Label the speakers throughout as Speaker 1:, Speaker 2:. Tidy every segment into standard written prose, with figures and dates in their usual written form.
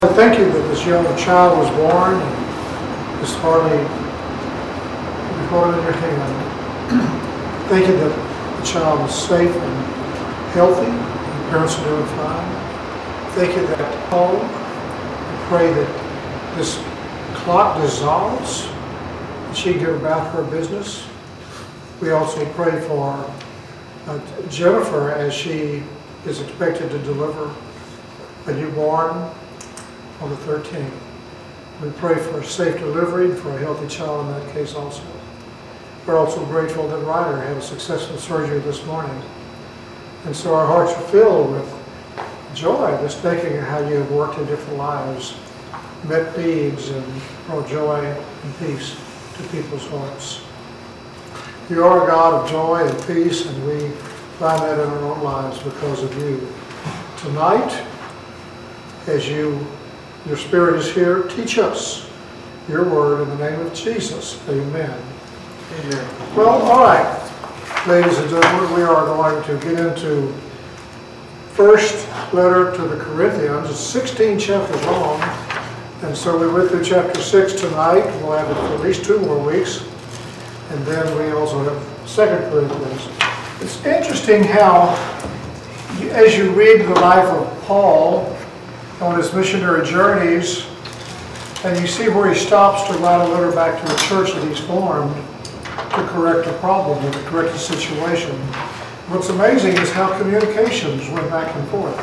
Speaker 1: Thank you that this young child was born and is hardly recorded in your hand. Thank you that the child is safe and healthy, and the parents are doing fine. Thank you that home. We pray that this clock dissolves and she can go about her business. We also pray for Jennifer as she is expected to deliver a newborn on the 13th. We pray for a safe delivery, for a healthy child in that case also. We're also grateful that Ryder had a successful surgery this morning. And so our hearts are filled with joy, just thinking of how you have worked in different lives, met needs, and brought joy and peace to people's hearts. You are a God of joy and peace, and we find that in our own lives because of you. Tonight, as your Spirit is here, teach us your word in the name of Jesus. Amen.
Speaker 2: Amen.
Speaker 1: Well, all right, ladies and gentlemen, we are going to get into first letter to the Corinthians. It's 16 chapters long, and so we went through chapter 6 tonight. We'll have it for at least 2 more weeks, and then we also have 2 Corinthians. It's interesting how, as you read the life of Paul on his missionary journeys, and you see where he stops to write a letter back to the church that he's formed to correct a problem or to correct a situation. What's amazing is how communications went back and forth.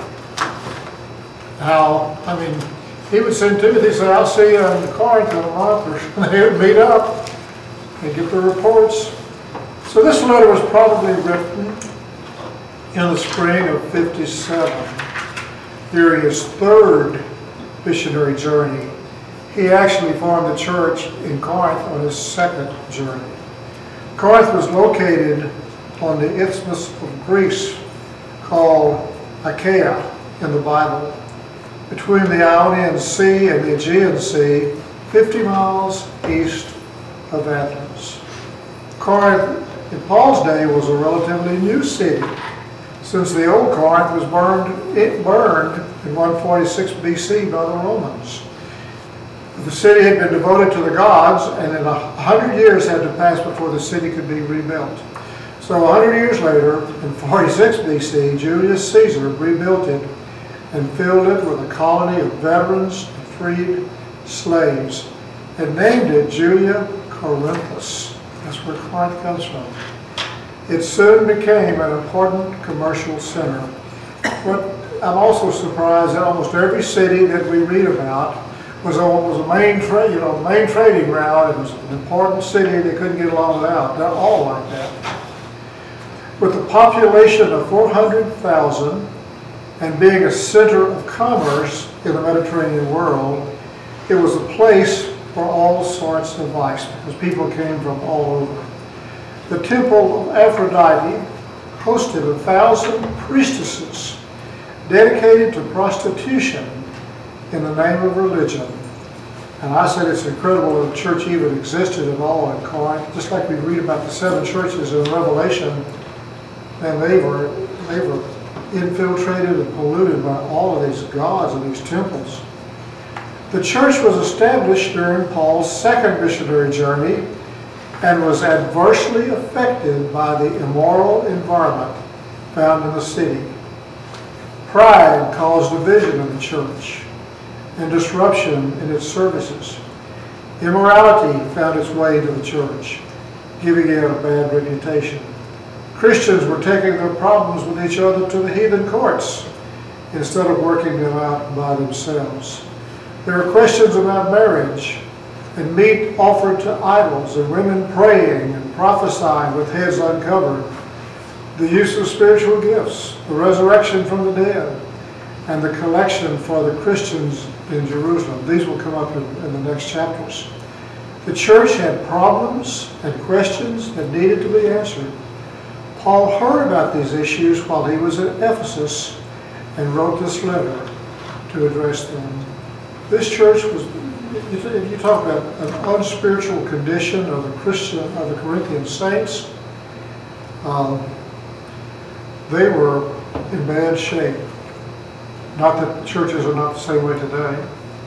Speaker 1: He would send Timothy, say, I'll see you in Corinth in a month, or they would meet up and get the reports. So this letter was probably written in the spring of 57. During his 3rd missionary journey. He actually formed the church in Corinth on his 2nd journey. Corinth was located on the isthmus of Greece called Achaia in the Bible, between the Ionian Sea and the Aegean Sea, 50 miles east of Athens. Corinth in Paul's day was a relatively new city, since the old Corinth was burned in 146 BC by the Romans. The city had been devoted to the gods, and then 100 years had to pass before the city could be rebuilt. So 100 years later, in 46 BC, Julius Caesar rebuilt it and filled it with a colony of veterans and freed slaves, and named it Julia Corinthus. That's where Corinth comes from. It soon became an important commercial center. But I'm also surprised that almost every city that we read about was a main trading route. It was an important city they couldn't get along without. They're all like that. With a population of 400,000 and being a center of commerce in the Mediterranean world, it was a place for all sorts of vice because people came from all over. The temple of Aphrodite hosted 1,000 priestesses dedicated to prostitution in the name of religion. And I said it's incredible that the church even existed at all in Corinth. Just like we read about the 7 churches in Revelation, and they were infiltrated and polluted by all of these gods and these temples. The church was established during Paul's 2nd missionary journey and was adversely affected by the immoral environment found in the city. Pride caused division in the church and disruption in its services. Immorality found its way into the church, giving it a bad reputation. Christians were taking their problems with each other to the heathen courts instead of working them out by themselves. There were questions about marriage, and meat offered to idols, and women praying and prophesying with heads uncovered, the use of spiritual gifts, the resurrection from the dead, and the collection for the Christians in Jerusalem. These will come up in the next chapters. The church had problems and questions that needed to be answered. Paul heard about these issues while he was at Ephesus and wrote this letter to address them. This church was, if you talk about an unspiritual condition of the Corinthian saints, they were in bad shape. Not that churches are not the same way today.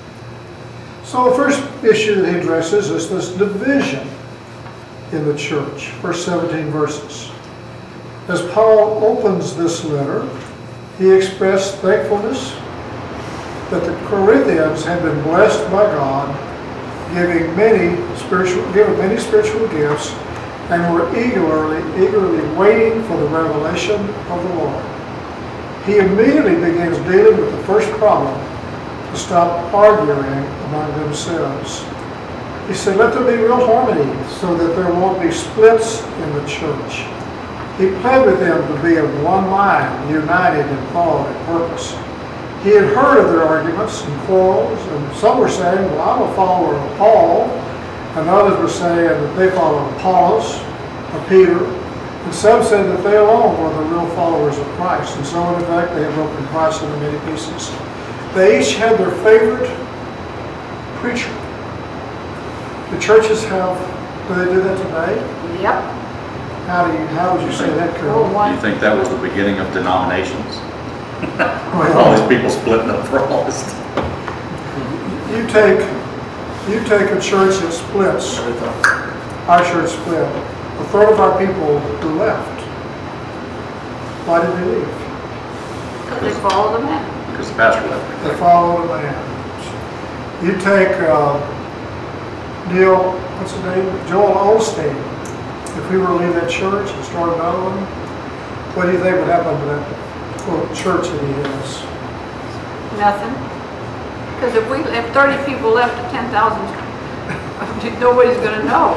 Speaker 1: So the first issue that he addresses is this division in the church, first 17 verses. As Paul opens this letter, he expressed thankfulness that the Corinthians had been blessed by God, given many spiritual gifts, and were eagerly waiting for the revelation of the Lord. He immediately begins dealing with the first problem, to stop arguing among themselves. He said, let there be real harmony so that there won't be splits in the church. He pled with them to be of one mind, united in thought and purpose. He had heard of their arguments and quarrels, and some were saying, well, I'm a follower of Paul, and others were saying that they followed Apollos or Peter, and some said that they alone were the real followers of Christ, and so in fact they had broken Christ into many pieces. They each had their favorite preacher. The churches have, do they do that today?
Speaker 2: Yep.
Speaker 1: How would you say that, Carol?
Speaker 3: Do you think that was the beginning of denominations?
Speaker 1: Well,
Speaker 3: All these people splitting up for all this stuff.
Speaker 1: you take a church that splits. Our church split. A third of our people left. Why did they leave?
Speaker 2: Because they follow the man.
Speaker 3: Because the pastor left.
Speaker 1: They followed a man. You take Neil, what's his name? Joel Osteen. If we were to leave that church and start another one, what do you think would happen to that quote church that he has?
Speaker 2: Nothing. Because if 30 people left at 10,000, nobody's going to know.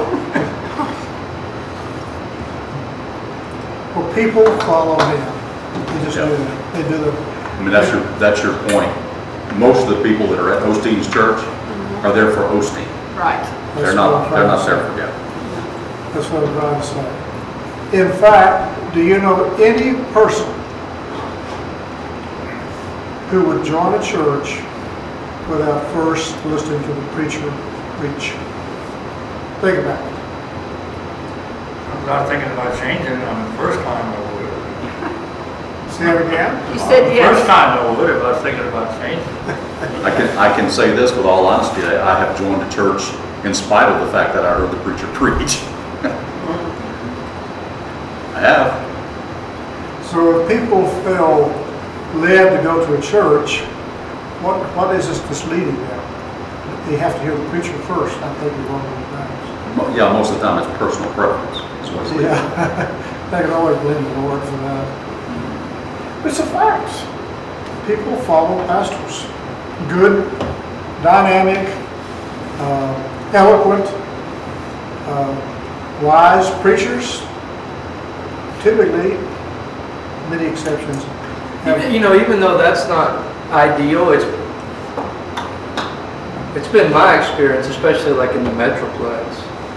Speaker 1: Well, people follow him. They just do that. They do the.
Speaker 3: I mean, that's your point. Most of the people that are at Osteen's church are there for Osteen.
Speaker 2: Right.
Speaker 3: They're not there for God.
Speaker 1: That's what I'm trying to say. In fact, do you know any person who would join a church without first listening to the preacher preach? Think about it.
Speaker 4: I'm not thinking about changing it on the first time I would.
Speaker 1: Say it again?
Speaker 2: You said
Speaker 4: The
Speaker 2: yes.
Speaker 4: first time I would if I was thinking about changing it.
Speaker 3: I can say this with all honesty. I have joined a church in spite of the fact that I heard the preacher preach. I have.
Speaker 1: So if people feel led to go to a church, what is this leading them? They have to hear the preacher first. I think it's one of those things.
Speaker 3: Yeah, most of the time it's personal preference. Is what it's leading.
Speaker 1: Yeah, they can always blame the Lord for that. But it's a fact. People follow pastors. Good, dynamic, eloquent, wise preachers. Typically, many exceptions.
Speaker 5: Even though that's not ideal, it's been my experience, especially like in the Metroplex,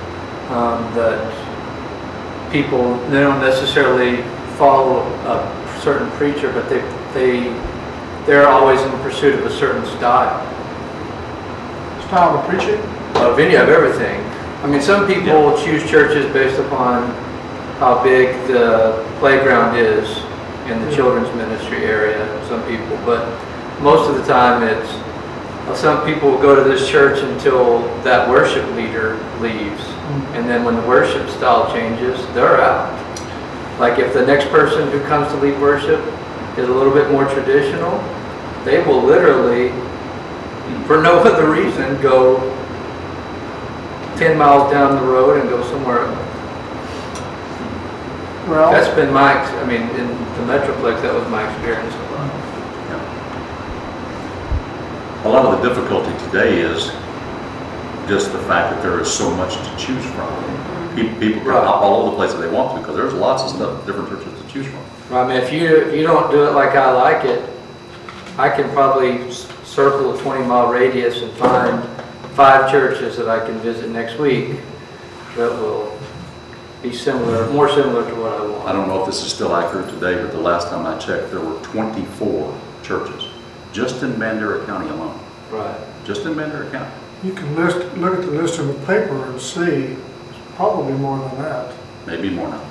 Speaker 5: that people, they don't necessarily follow a certain preacher, but they're always in pursuit of a certain style.
Speaker 1: Style of preaching?
Speaker 5: Of everything. I mean, some people choose churches based upon how big the playground is in the children's ministry area, some people, but most of the time it's, some people go to this church until that worship leader leaves, and then when the worship style changes, they're out. Like if the next person who comes to lead worship is a little bit more traditional, they will literally, for no other reason, go 10 miles down the road and go somewhere else.
Speaker 1: Well,
Speaker 5: That's been in the Metroplex, that was my experience a lot.
Speaker 3: A lot of the difficulty today is just the fact that there is so much to choose from. People go all over the place that they want to because there's lots of stuff, different churches to choose from.
Speaker 5: Right, I mean, if you don't do it like I like it, I can probably circle a 20-mile radius and find 5 churches that I can visit next week that will be more similar to what I want.
Speaker 3: I don't know if this is still accurate today, but the last time I checked, there were 24 churches just in Bandera County alone.
Speaker 5: Right.
Speaker 3: Just in Bandera County.
Speaker 1: you can look at the list in the paper and see it's probably more than that.
Speaker 3: Maybe more now.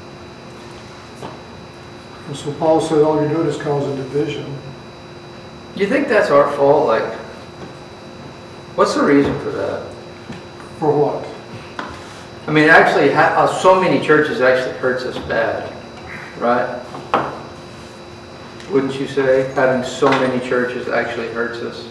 Speaker 1: So Paul said all you're doing is causing division.
Speaker 5: You think that's our fault? Like, what's the reason for that?
Speaker 1: For what?
Speaker 5: I mean, actually, so many churches actually hurts us bad, right? Wouldn't you say? Having so many churches actually hurts us.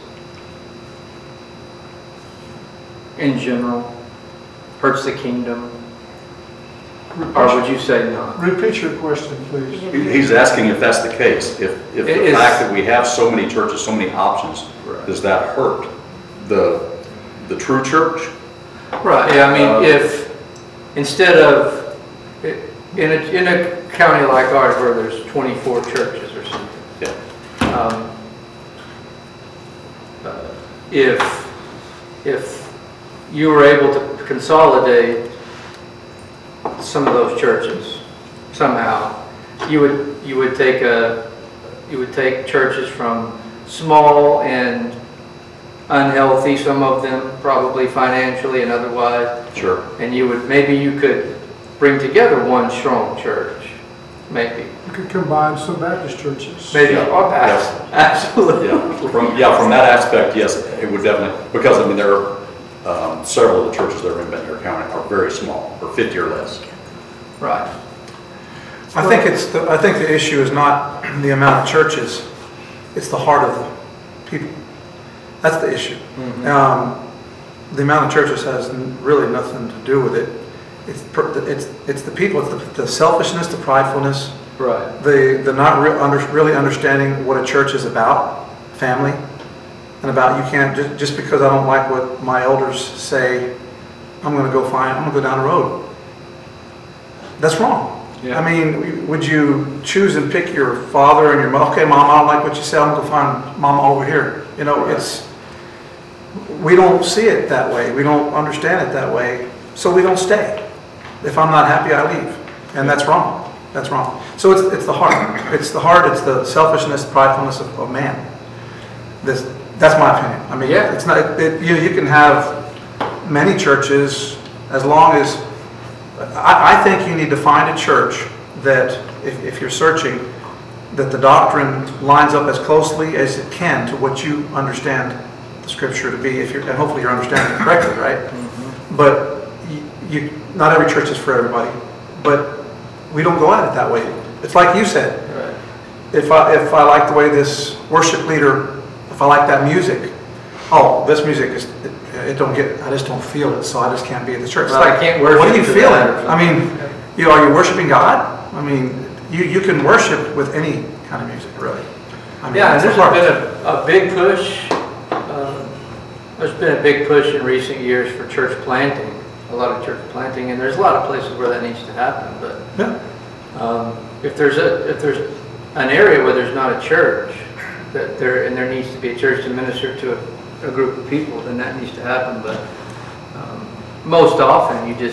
Speaker 5: In general. Hurts the kingdom. Or would you say not?
Speaker 1: Repeat your question, please.
Speaker 3: He's asking if that's the case. If the fact that we have so many churches, so many options, does that hurt the true church?
Speaker 5: Right, yeah, I mean, if instead of, in a county like ours where there's 24 churches or something,
Speaker 3: Yeah.
Speaker 5: If you were able to consolidate some of those churches somehow, you would take churches from small and unhealthy, some of them probably financially and otherwise.
Speaker 3: Sure.
Speaker 5: And maybe you could bring together one strong church, maybe.
Speaker 1: You could combine some Baptist churches.
Speaker 5: Maybe,
Speaker 3: Yeah.
Speaker 5: absolutely.
Speaker 3: Yeah, from that aspect, yes, it would definitely, because I mean, there are several of the churches that are in Benton County are very small, or 50 or less.
Speaker 5: Right.
Speaker 6: I think the issue is not the amount of churches, it's the heart of the people. That's the issue. The amount of churches has really nothing to do with it. It's the people, it's the selfishness, the pridefulness,
Speaker 5: Right.
Speaker 6: the not really understanding what a church is about, family, and about you can't, just because I don't like what my elders say, I'm going to go down the road. That's wrong.
Speaker 5: Yeah.
Speaker 6: I mean, would you choose and pick your father and your mother? Okay, Mom, I don't like what you said. I'm going to find Mama over here. You know, we don't see it that way. We don't understand it that way. So we don't stay. If I'm not happy, I leave. And that's wrong. That's wrong. So it's the heart. It's the heart. It's the selfishness, pridefulness of man. That's my opinion. I mean,
Speaker 5: Yeah.
Speaker 6: it's not. You can have many churches as long as. I think you need to find a church that, if you're searching, that the doctrine lines up as closely as it can to what you understand the Scripture to be. And hopefully you're understanding it correctly, right? Mm-hmm. But not every church is for everybody. But we don't go at it that way. It's like you said.
Speaker 5: Right.
Speaker 6: If I like the way this worship leader, if I like that music, this music is. I just don't feel it, so I just can't be at the church.
Speaker 5: Well,
Speaker 6: It's like,
Speaker 5: I can't worship
Speaker 6: what are you
Speaker 5: to
Speaker 6: feeling?
Speaker 5: that.
Speaker 6: I mean, are you worshiping God? I mean, you can worship with any kind of music, really. I mean,
Speaker 5: Yeah, and
Speaker 6: it's
Speaker 5: there's
Speaker 6: hard.
Speaker 5: been a big push. There's been a big push in recent years for church planting, a lot of church planting, and there's a lot of places where that needs to happen. But
Speaker 6: Yeah.
Speaker 5: if there's an area where there's not a church, and there needs to be a church to minister to a group of people, then that needs to happen. But most often, you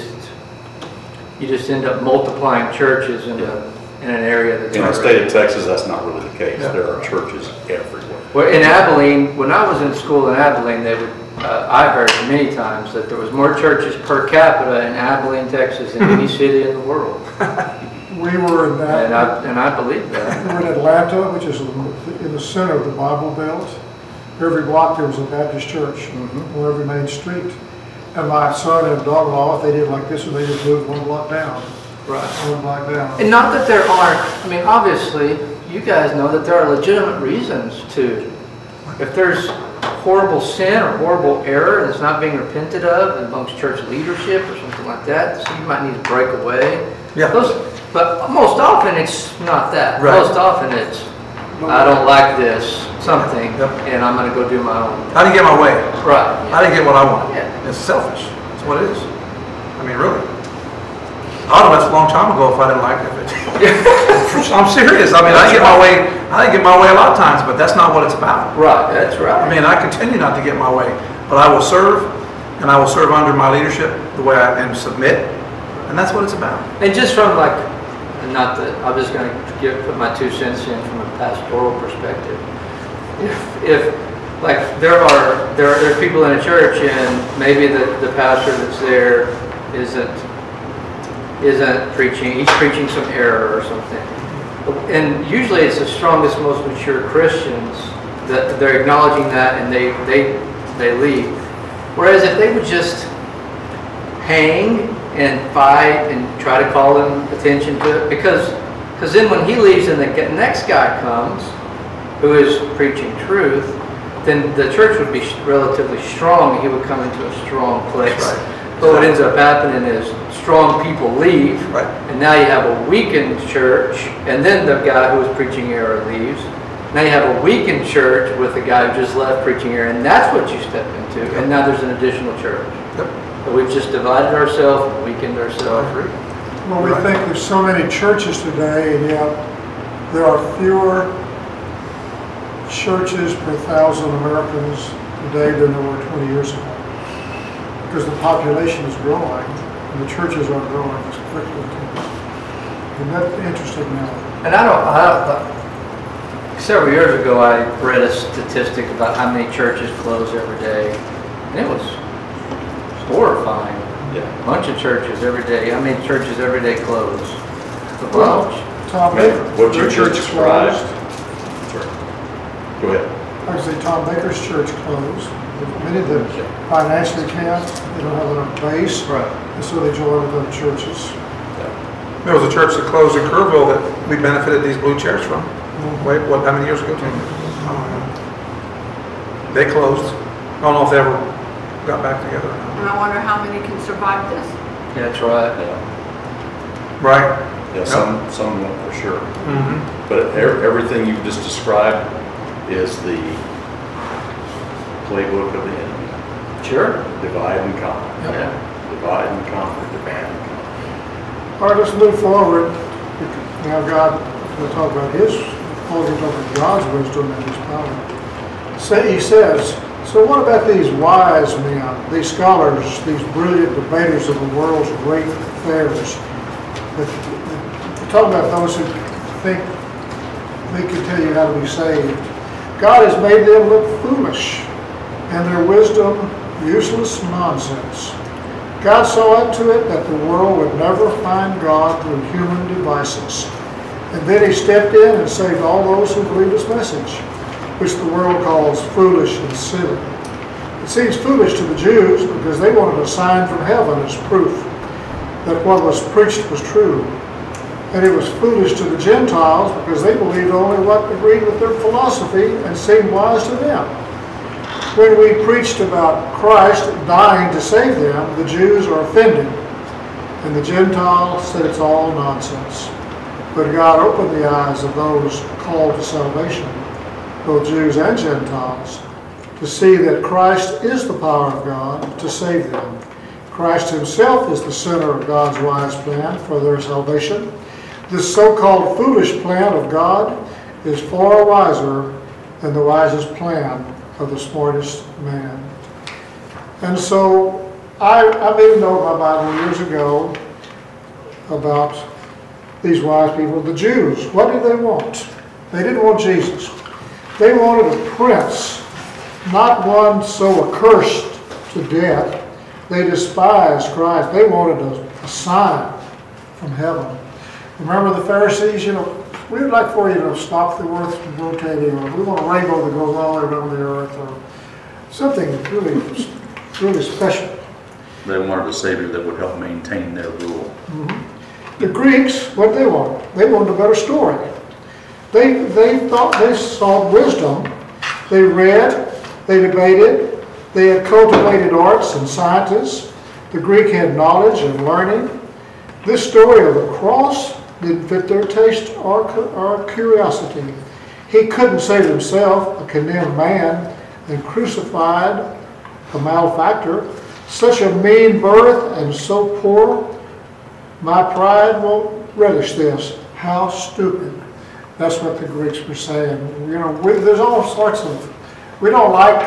Speaker 5: just end up multiplying churches in an area that's
Speaker 3: In the
Speaker 5: already-
Speaker 3: state of Texas, that's not really the case.
Speaker 6: Yeah.
Speaker 3: There are churches everywhere.
Speaker 5: Well, in Abilene, when I was in school in Abilene, I heard many times that there was more churches per capita in Abilene, Texas than any city in the world.
Speaker 1: We were in that.
Speaker 5: And I believe that.
Speaker 1: We were in Atlanta, which is in the center of the Bible Belt. Every block there was a Baptist church on every main street. And my son and daughter-in-law, if they did like this, and they just moved one block down.
Speaker 5: Right.
Speaker 1: One block down.
Speaker 5: And not that there aren't, I mean, obviously, you guys know that there are legitimate reasons to, if there's horrible sin or horrible error that's not being repented of amongst church leadership or something like that, so you might need to break away.
Speaker 6: Yeah.
Speaker 5: But most often it's not that.
Speaker 6: Right.
Speaker 5: Most often it's, I don't like this, something,
Speaker 6: Yep.
Speaker 5: and I'm going to go do my own.
Speaker 6: I didn't get my way.
Speaker 5: Right.
Speaker 6: I didn't get what I wanted.
Speaker 5: Yeah.
Speaker 6: It's selfish. That's what it is. I mean, really. I would have left a long time ago if I didn't like it. I'm serious. I mean, I didn't get my way a lot of times, but that's not what it's about.
Speaker 5: Right, that's right.
Speaker 6: I mean, I continue not to get my way, but I will serve, and I will serve under my leadership the way I am, submit, and that's what it's about.
Speaker 5: And just from like, not that, I'm just going to put my 2 cents in from a pastoral perspective. If like there are people in a church and maybe the pastor that's there isn't preaching, he's preaching some error or something. And usually it's the strongest, most mature Christians that they're acknowledging that, and they leave. Whereas if they would just hang and fight and try to call them attention to it, because then when he leaves and the next guy comes who is preaching truth, then the church would be relatively strong, and he would come into a strong place.
Speaker 6: Right.
Speaker 5: But what ends up happening is strong people leave,
Speaker 6: Right.
Speaker 5: and now you have a weakened church, and then the guy who was preaching error leaves. Now you have a weakened church with the guy who just left preaching error, and that's what you step into. And now there's an additional church.
Speaker 6: Yep.
Speaker 5: But we've just divided ourselves, weakened ourselves.
Speaker 1: Well, we
Speaker 6: Right.
Speaker 1: think there's so many churches today, and yet there are fewer churches per 1,000 Americans today than there were 20 years ago. Because the population is growing, and the churches aren't growing as quickly. Isn't that interesting now?
Speaker 5: And several years ago, I read a statistic about how many churches close every day, and it was horrifying.
Speaker 3: Yeah.
Speaker 5: A bunch of churches every day. How many churches every day close? A
Speaker 1: Well,
Speaker 5: bunch.
Speaker 1: Tom
Speaker 3: Man,
Speaker 1: Baker.
Speaker 3: what your
Speaker 1: their
Speaker 3: church described.
Speaker 1: closed.
Speaker 3: Sorry. Go ahead.
Speaker 1: Like I say, Tom Baker's church closed. Many of them financially can't, they don't have enough base,
Speaker 5: Right.
Speaker 1: and so they join with other churches.
Speaker 6: There was a church that closed in Kerrville that we benefited these blue chairs from. Wait, what, how many years ago, Tim? I don't know. They closed. I don't know if they ever got back together.
Speaker 2: And I wonder how many can survive this.
Speaker 5: Yeah, that's right.
Speaker 6: Right.
Speaker 3: Yeah, some won't for sure.
Speaker 6: Mm-hmm.
Speaker 3: But everything you've just described is the playbook of the enemy.
Speaker 5: Sure.
Speaker 3: Divide and conquer.
Speaker 5: Yeah.
Speaker 3: Divide and conquer, divide and conquer.
Speaker 1: All right, let's move forward. Now God, we'll talk about his, we'll talk about God's wisdom and his power. He says, so what about these wise men, these scholars, these brilliant debaters of the world's great affairs? We're talking about those who think they can tell you how to be saved. God has made them look foolish, and their wisdom useless nonsense. God saw to it that the world would never find God through human devices. And then he stepped in and saved all those who believed his message, which the world calls foolish and silly. It seems foolish to the Jews because they wanted a sign from heaven as proof that what was preached was true. And it was foolish to the Gentiles because they believed only what agreed with their philosophy and seemed wise to them. When we preached about Christ dying to save them, the Jews are offended, and the Gentiles said it's all nonsense. But God opened the eyes of those called to salvation, both Jews and Gentiles, to see that Christ is the power of God to save them. Christ himself is the center of God's wise plan for their salvation. This so-called foolish plan of God is far wiser than the wisest plan of the smartest man. And so I made a note in my Bible years ago about these wise people, the Jews. What did they want? They didn't want Jesus. They wanted a prince, not one so accursed to death. They despised Christ. They wanted a sign from heaven. Remember the Pharisees, we would like for you to stop the earth from rotating, or we want a rainbow that goes all around the earth, or something really, really special.
Speaker 3: They wanted a savior that would help maintain their rule.
Speaker 1: Mm-hmm. The Greeks, what did they want? They wanted a better story. They thought they saw wisdom. They read, they debated, they had cultivated arts and scientists. The Greek had knowledge and learning. This story of the cross didn't fit their taste or curiosity. He couldn't save himself, a condemned man, and crucified a malefactor. Such a mean birth and so poor, my pride won't relish this. How stupid. That's what the Greeks were saying. There's all sorts of, we don't like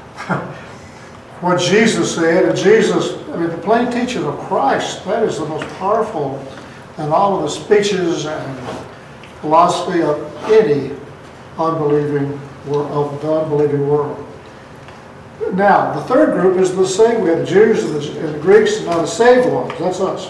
Speaker 1: what Jesus said, and the plain teaching of Christ, that is the most powerful in all of the speeches and philosophy of any unbelieving world. Now, the third group is the saved. We have the Jews and the Greeks, and now the saved ones. That's us.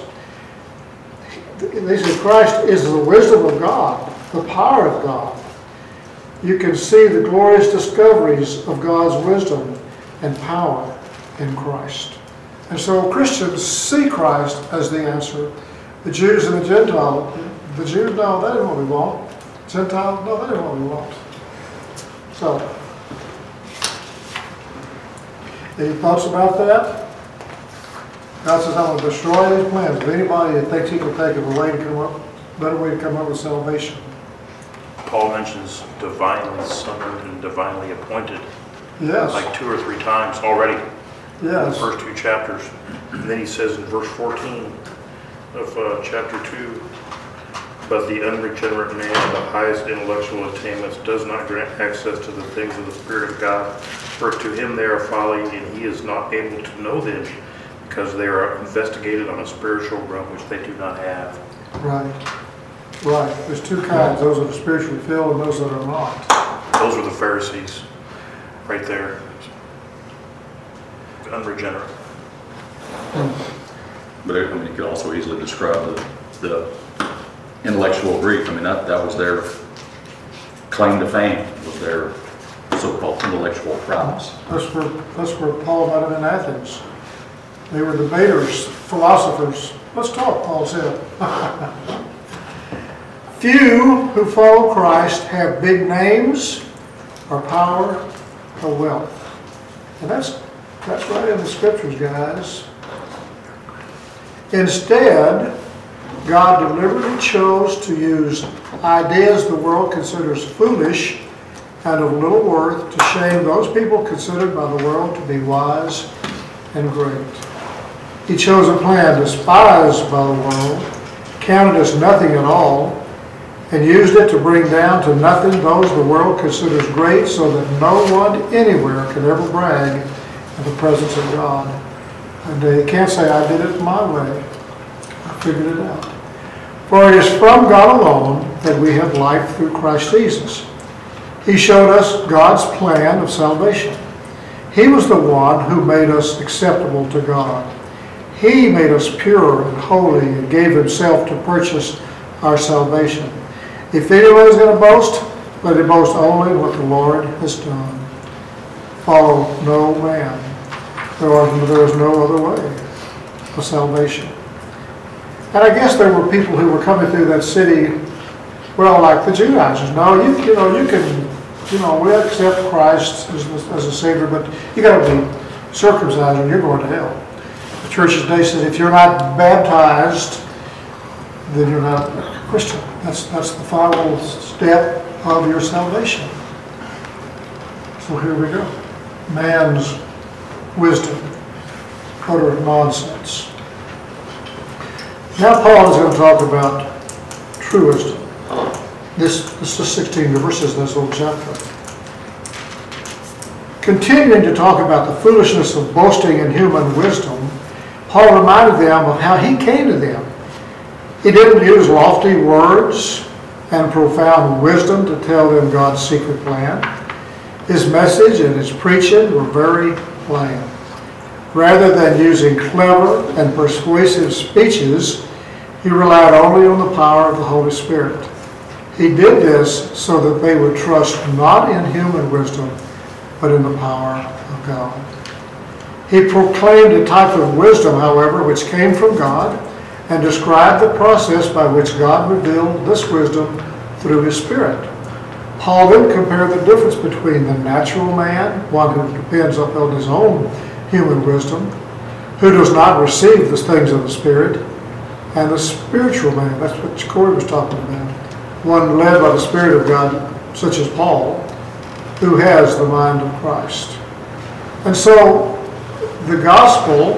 Speaker 1: They say Christ is the wisdom of God, the power of God. you can see the glorious discoveries of God's wisdom and power in Christ. And so Christians see Christ as the answer. The Jews and the Gentiles, the Jews, no, that isn't what we want. Gentiles, no, that isn't what we want. So, any thoughts about that? God says, I'm going to destroy these plans. If anybody that thinks he can think of a way to come up, better way to come up with salvation.
Speaker 7: Paul mentions divinely summoned and divinely appointed
Speaker 1: Yes.
Speaker 7: like 2 or 3 times already in the
Speaker 1: Yes.
Speaker 7: first 2 chapters. And then he says in verse 14 of chapter 2, but the unregenerate man of the highest intellectual attainments does not grant access to the things of the Spirit of God, for to him they are folly, and he is not able to know them, because they are investigated on a spiritual realm which they do not have.
Speaker 1: Right. Right. There's 2 kinds. Those that are spiritually filled and those that are not.
Speaker 7: Those are the Pharisees, right there. Unregenerate.
Speaker 3: But I mean, you could also easily describe the intellectual Greek. I mean, that was their claim to fame, was their so-called intellectual prowess.
Speaker 1: That's where Paul met them in Athens. They were debaters, philosophers. Let's talk, Paul said. Few who follow Christ have big names or power or wealth. And that's right in the scriptures, guys. Instead, God deliberately chose to use ideas the world considers foolish and of little worth to shame those people considered by the world to be wise and great. He chose a plan despised by the world, counted as nothing at all, and used it to bring down to nothing those the world considers great, so that no one anywhere can ever brag in the presence of God. And they can't say, I did it my way. I figured it out. For it is from God alone that we have life through Christ Jesus. He showed us God's plan of salvation. He was the one who made us acceptable to God. He made us pure and holy and gave himself to purchase our salvation. If anyone is going to boast, let him boast only in what the Lord has done. Follow no man. There is no other way of salvation. And I guess there were people who were coming through that city, well, like the Judaizers. No, you can, we accept Christ as a Savior, but you got to be circumcised or you're going to hell. The church today says if you're not baptized, then you're not a Christian. That's the final step of your salvation. So here we go. Man's wisdom, utter nonsense. Now Paul is going to talk about true wisdom. This is 16 verses in this little chapter. Continuing to talk about the foolishness of boasting in human wisdom, Paul reminded them of how he came to them. He didn't use lofty words and profound wisdom to tell them God's secret plan. His message and his preaching were very plain. Rather than using clever and persuasive speeches, he relied only on the power of the Holy Spirit. He did this so that they would trust not in human wisdom, but in the power of God. He proclaimed a type of wisdom, however, which came from God, and described the process by which God revealed this wisdom through his Spirit. Paul then compared the difference between the natural man, one who depends upon his own human wisdom, who does not receive the things of the Spirit, and the spiritual man. That's what Corey was talking about. One led by the Spirit of God, such as Paul, who has the mind of Christ. And so the gospel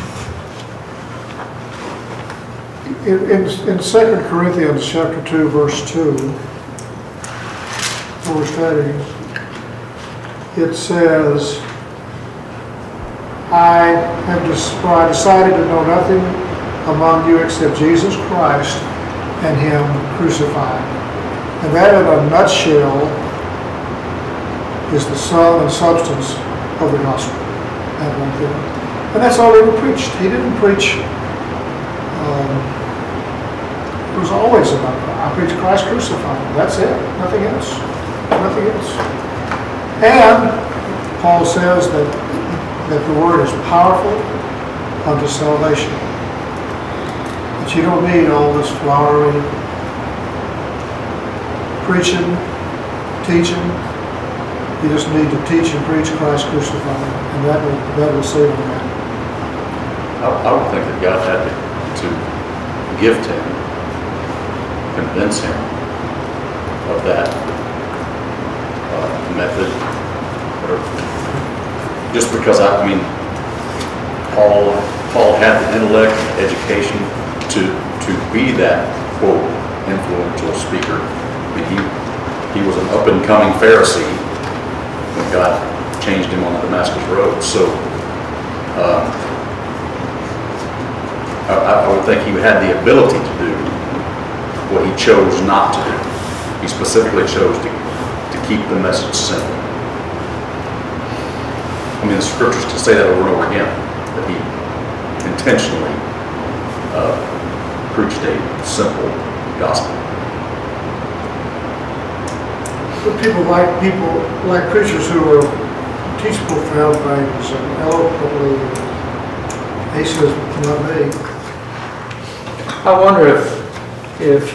Speaker 1: in 2 Corinthians chapter 2, verse 2, where we're studying, it says, I decided to know nothing among you except Jesus Christ and him crucified. And that in a nutshell is the sum and substance of the gospel. That one thing. And that's all he ever preached. He didn't preach, it was always about God. I preach Christ crucified. That's it. Nothing else. nothing else. And Paul says that the word is powerful unto salvation. That you don't need all this flowery preaching, teaching. You just need to teach and preach Christ crucified, and that will save a man.
Speaker 3: I would think that God had to gift him, convince him of that method. Or just because Paul had the intellect and education to be that quote influential speaker. I mean, he was an up and coming Pharisee when God changed him on the Damascus Road. So I would think he had the ability to do what he chose not to do. He specifically chose to keep the message simple. I mean, the scriptures can say that over and over again, that he intentionally preached a simple gospel.
Speaker 1: But people like preachers who teach profound things and eloquently. He says, not me.
Speaker 5: I wonder if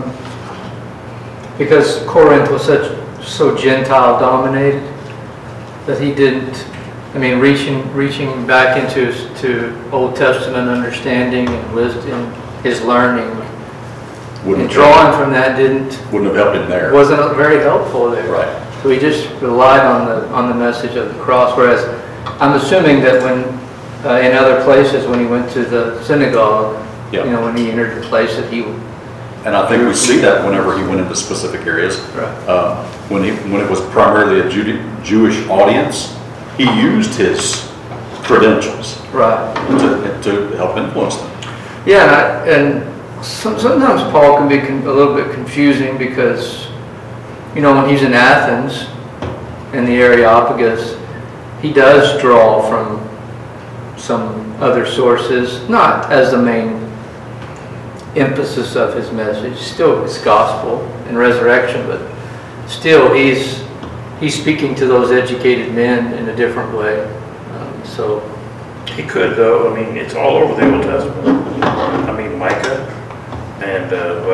Speaker 5: because Corinth was so Gentile dominated, that he didn't, reaching back into Old Testament understanding and wisdom, his learning, and drawing from that
Speaker 3: wouldn't have helped him there.
Speaker 5: Wasn't very helpful there.
Speaker 3: Right.
Speaker 5: So he just relied on the message of the cross. Whereas I'm assuming that when in other places, when he went to the synagogue,
Speaker 3: Yeah.
Speaker 5: When he entered the place that he would.
Speaker 3: And I think we see that whenever he went into specific areas.
Speaker 5: Right.
Speaker 3: When it was primarily a Jewish audience, he used his credentials
Speaker 5: Right.
Speaker 3: to help influence them.
Speaker 5: Yeah, and sometimes Paul can be a little bit confusing because, when he's in Athens, in the Areopagus, he does draw from some other sources, not as the main emphasis of his message. Still, it's gospel and resurrection, but still, he's speaking to those educated men in a different way. So
Speaker 7: He could, though. It's all over the Old Testament. Micah and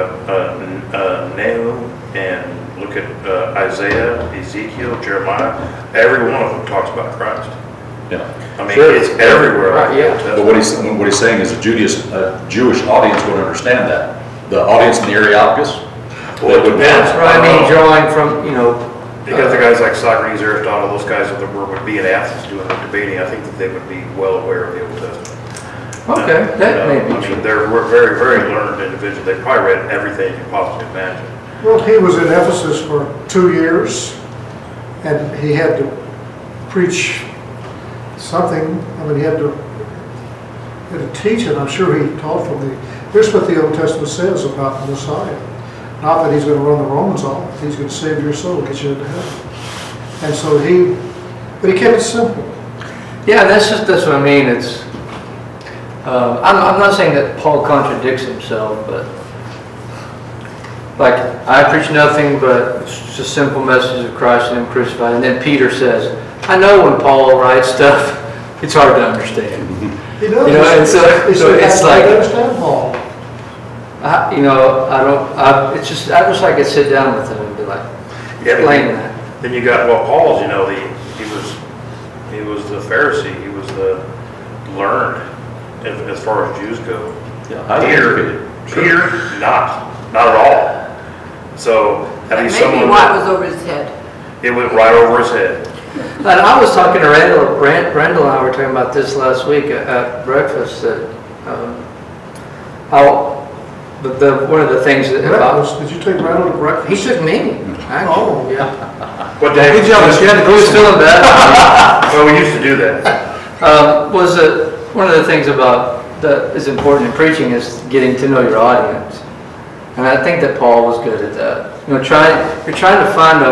Speaker 7: Nahum, and look at Isaiah, Ezekiel, Jeremiah. Every one of them talks about Christ.
Speaker 3: Yeah.
Speaker 5: Sure.
Speaker 7: It's everywhere.
Speaker 5: Right, yeah.
Speaker 3: But what he's saying is a Jewish audience would understand that. The audience in the Areopagus,
Speaker 7: Well, it depends.
Speaker 5: drawing from,
Speaker 7: Because the guys like Socrates, Aristotle, those guys that would be in Athens doing the debating, I think that they would be well aware of the Old Testament.
Speaker 5: Okay, that may be true.
Speaker 7: They're very, very learned individuals. They probably read everything you can possibly imagine.
Speaker 1: Well, he was in Ephesus for 2 years, and he had to preach something. He had to teach it. I'm sure he taught from here's what the Old Testament says about the Messiah. Not that he's going to run the Romans off. He's going to save your soul, get you into heaven. And so but he kept it simple.
Speaker 5: Yeah, that's what I mean. It's, I'm not saying that Paul contradicts himself, but like, I preach nothing but just a simple message of Christ and Him crucified. And then Peter says, I know when Paul writes stuff, it's hard to understand.
Speaker 1: He does.
Speaker 5: And so it's like,
Speaker 1: I understand Paul.
Speaker 5: I wish I could sit down with him and be like, explain that.
Speaker 7: Then you got, Paul's, he was the Pharisee. He was the learned as far as Jews go.
Speaker 3: Yeah,
Speaker 7: Peter, not at all. So,
Speaker 2: Maybe what was over his head.
Speaker 7: It went right over his head.
Speaker 5: And I was talking to Randall and I were talking about this last week at breakfast, that how one of the things that
Speaker 1: Breakfast? Did you take Randall to breakfast?
Speaker 5: he took me, actually.
Speaker 1: Oh.
Speaker 5: Yeah.
Speaker 7: What day?
Speaker 5: Good job. You had to go feeling bad.
Speaker 7: Well, we used to do that.
Speaker 5: Was that one of the things that is important in preaching is getting to know your audience, and I think that Paul was good at that. You're trying to find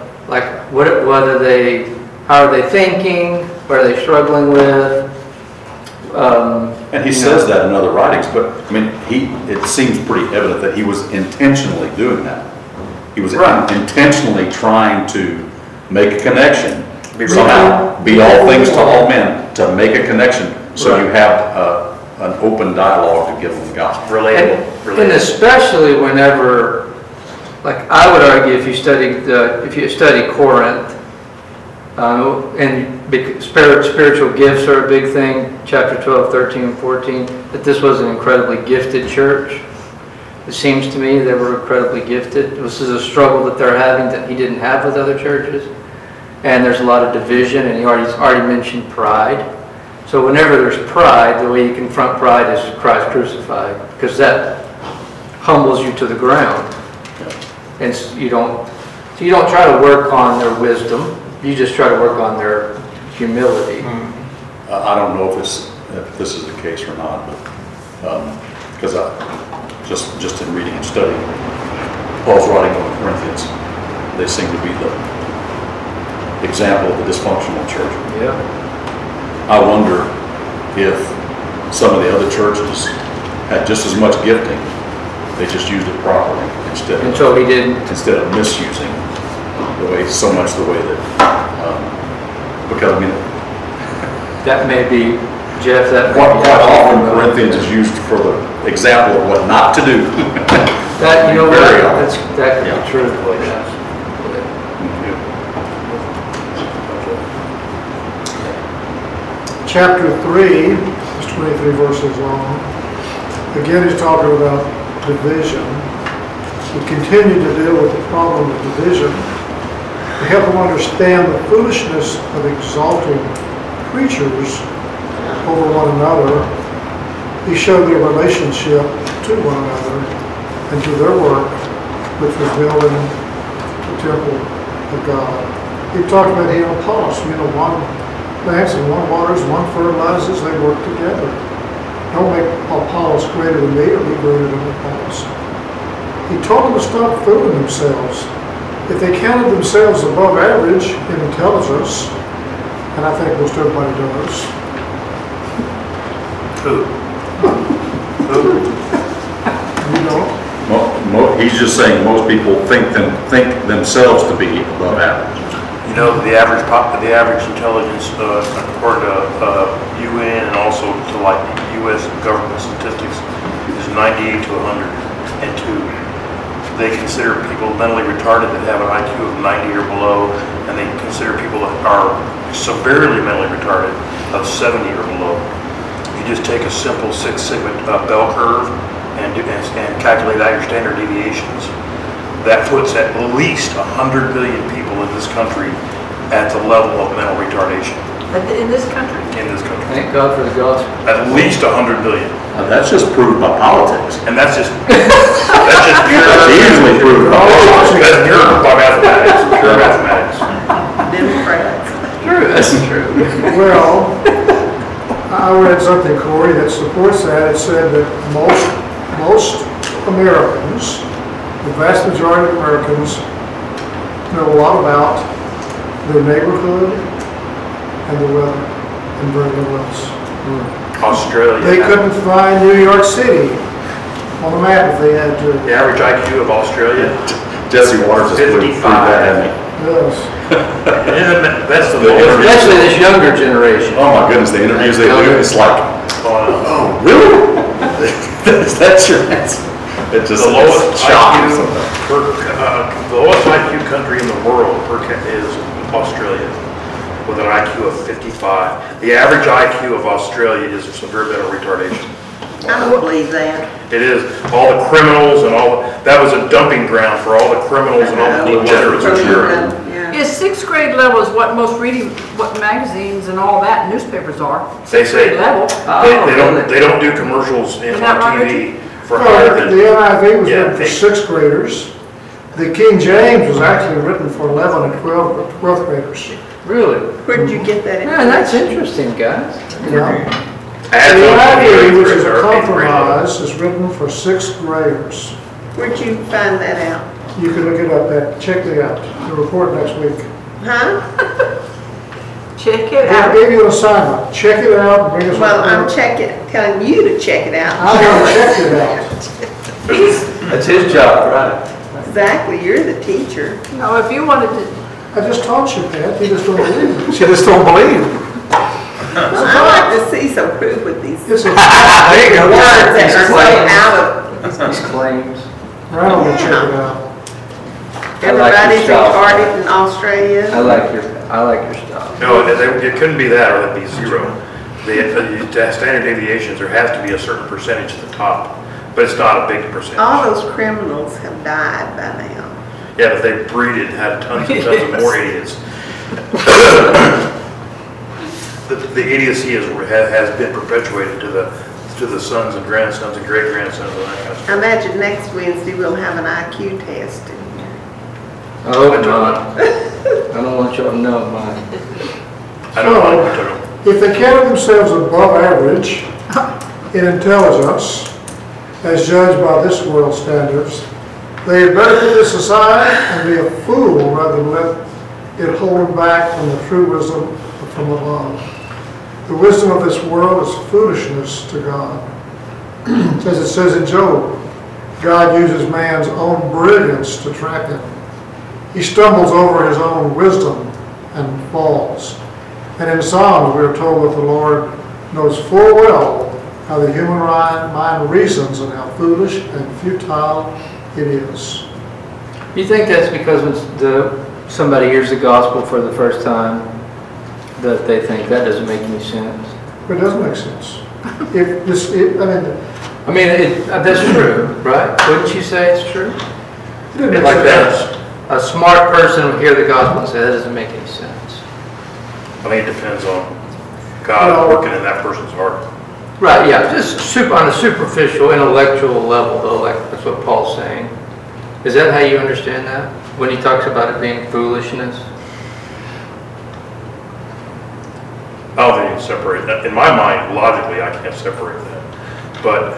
Speaker 5: how are they thinking, what are they struggling with.
Speaker 3: And he says that in other writings, but it seems pretty evident that he was intentionally doing that. He was
Speaker 4: Right.
Speaker 3: intentionally trying to make a connection,
Speaker 4: Be
Speaker 3: somehow, be all things to all men, to make a connection, so you
Speaker 4: Right.
Speaker 3: have an open dialogue to give them the gospel.
Speaker 4: Relatable.
Speaker 5: And especially whenever, like, I would argue if you study Corinth, and spiritual gifts are a big thing, chapter 12, 13, and 14, that this was an incredibly gifted church. It seems to me they were incredibly gifted. This is a struggle that they're having that he didn't have with other churches. And there's a lot of division, and he's already mentioned pride. So whenever there's pride, the way you confront pride is Christ crucified, because that humbles you to the ground. And you don't try to work on their wisdom. You just try to work on their humility.
Speaker 3: I don't know if this is the case or not, but, because just in reading and studying, Paul's writing on the Corinthians, they seem to be the example of the dysfunctional church.
Speaker 5: Yeah.
Speaker 3: I wonder if some of the other churches had just as much gifting, they just used it properly
Speaker 5: Until he didn't.
Speaker 3: instead of misusing so much the way that, because I mean,
Speaker 5: That may be, Jeff, that may
Speaker 3: quite
Speaker 5: be.
Speaker 3: often Corinthians is used for the example of what not to do.
Speaker 5: That, you know,
Speaker 3: Very often.
Speaker 5: that could
Speaker 3: Yeah.
Speaker 5: be true.
Speaker 1: Chapter 3 is 23 verses long. Again, he's talking about division. We continue to deal with the problem of division to help them understand the foolishness of exalting preachers over one another. He showed their relationship to one another and to their work, which was building the temple of God. He talked about he and Apollos, one plants and one waters, one fertilizes, they work together. Don't make Apollos greater than me or me greater than Apollos. He told them to stop fooling themselves. If they counted themselves above average in intelligence, and I think most everybody does.
Speaker 7: Who?
Speaker 1: You don't?
Speaker 3: He's just saying most people think themselves to be above average.
Speaker 7: You know, the average intelligence, according to UN and also to like U.S. government statistics, is 98 to 102. They consider people mentally retarded that have an IQ of 90 or below, and they consider people that are severely mentally retarded of 70 or below. If you just take a simple Six Sigma bell curve and calculate out your standard deviations, that puts at least 100 million people in this country at the level of mental retardation.
Speaker 2: In this country?
Speaker 7: In this country.
Speaker 5: Thank God for the gospel.
Speaker 7: At least 100 million.
Speaker 3: That's just proved by politics.
Speaker 7: And that's just pure,
Speaker 3: Easily proved by politics.
Speaker 7: that's pure by mathematics. Pure mathematics.
Speaker 8: Democrats.
Speaker 5: True, that's true.
Speaker 1: Well, I read something, Corey, that supports that. It said that most Americans, the vast majority of Americans, know a lot about their neighborhood and the weather and very little else.
Speaker 7: Australia.
Speaker 1: They couldn't find New York City on the map if they had to.
Speaker 7: The average IQ of Australia.
Speaker 3: Jesse Waters has proved
Speaker 7: 55.
Speaker 3: that, hasn't he?
Speaker 1: Yes.
Speaker 7: That's the
Speaker 3: The
Speaker 7: lowest.
Speaker 5: Especially this younger generation.
Speaker 3: Oh my goodness, the interviews they do, it's like,
Speaker 7: Oh,
Speaker 3: really? That's your answer. It just,
Speaker 7: the lowest
Speaker 3: it's shocking
Speaker 7: IQ
Speaker 3: sometimes.
Speaker 7: the lowest IQ country in the world is Australia, with an IQ of 55. The average IQ of Australia is severe mental retardation.
Speaker 8: I don't believe that.
Speaker 7: It is all the criminals and that was a dumping ground for all the criminals and all the degenerates of Europe.
Speaker 8: Yeah.
Speaker 2: Is sixth grade level is what most what magazines and all that newspapers are.
Speaker 7: They
Speaker 2: Sixth
Speaker 7: say
Speaker 2: grade level.
Speaker 7: they don't do commercials
Speaker 2: Is
Speaker 7: on
Speaker 2: that right,
Speaker 7: TV for higher
Speaker 1: Well,
Speaker 7: than.
Speaker 1: the NIV was
Speaker 7: Yeah,
Speaker 1: written for sixth graders. The King James was actually written for 11 and 12th graders.
Speaker 5: Really?
Speaker 8: Where'd you get that
Speaker 5: Yeah, that's interesting, guys.
Speaker 1: Yeah.
Speaker 7: Ads
Speaker 1: The
Speaker 7: on TV,
Speaker 1: NIV, which is a
Speaker 7: are eighth grade level.
Speaker 1: compromise, is written for sixth graders.
Speaker 8: Where'd you find that out?
Speaker 1: You can look it up, check it out, the report next week.
Speaker 8: Huh?
Speaker 2: Check it
Speaker 1: I
Speaker 2: out.
Speaker 1: gave you an assignment, check it out, and bring us a
Speaker 8: Well, I'm
Speaker 1: report.
Speaker 8: telling you to check it out.
Speaker 1: I'm gonna check it out.
Speaker 5: That's his job, right?
Speaker 8: Exactly, you're the teacher.
Speaker 2: No, if you wanted to,
Speaker 1: I just taught you, Pat, you just don't believe it.
Speaker 6: She just don't believe.
Speaker 8: Well, I like to see some proof with these words
Speaker 1: It's a,
Speaker 6: There you go.
Speaker 8: that
Speaker 5: These
Speaker 8: are so
Speaker 5: claims.
Speaker 8: out of,
Speaker 5: These claims.
Speaker 1: right on the check it out.
Speaker 8: everybody's
Speaker 5: style.
Speaker 8: retarded in Australia.
Speaker 5: I like your stuff.
Speaker 7: No, it couldn't be that, or it'd be zero. The standard deviations, there has to be a certain percentage at the top, but it's not a big percentage.
Speaker 8: All those criminals have died by now.
Speaker 7: Yeah, but they breeded and had tons and tons of more idiots. The idiocy has been perpetuated to the sons and grandsons and great-grandsons and that kind of
Speaker 8: I
Speaker 7: stuff.
Speaker 8: imagine next Wednesday we'll have an IQ test in here.
Speaker 5: I hope not. I don't want y'all to know mine.
Speaker 7: I don't know, I took them.
Speaker 1: If they counted themselves above average in intelligence, as judged by this world's standards, they had better put this aside and be a fool rather than let it hold them back from the true wisdom from above. The wisdom of this world is foolishness to God. As it says in Job, God uses man's own brilliance to trap him. He stumbles over his own wisdom and falls. And in Psalms, we are told that the Lord knows full well how the human mind reasons and how foolish and futile it is.
Speaker 5: You think that's because when somebody hears the gospel for the first time, that they think that doesn't make any sense?
Speaker 1: It doesn't make sense.
Speaker 5: That's true, right? Wouldn't you say it's true?
Speaker 1: It didn't make
Speaker 5: Like
Speaker 1: sense.
Speaker 5: that, a smart person would hear the gospel and say, that doesn't make any sense.
Speaker 7: I mean, it depends on God working in that person's heart.
Speaker 5: Right, yeah, just on a superficial, intellectual level, though, like that's what Paul's saying. Is that how you understand that? When he talks about it being foolishness?
Speaker 7: I don't think you can separate that. In my mind, logically, I can't separate that. But,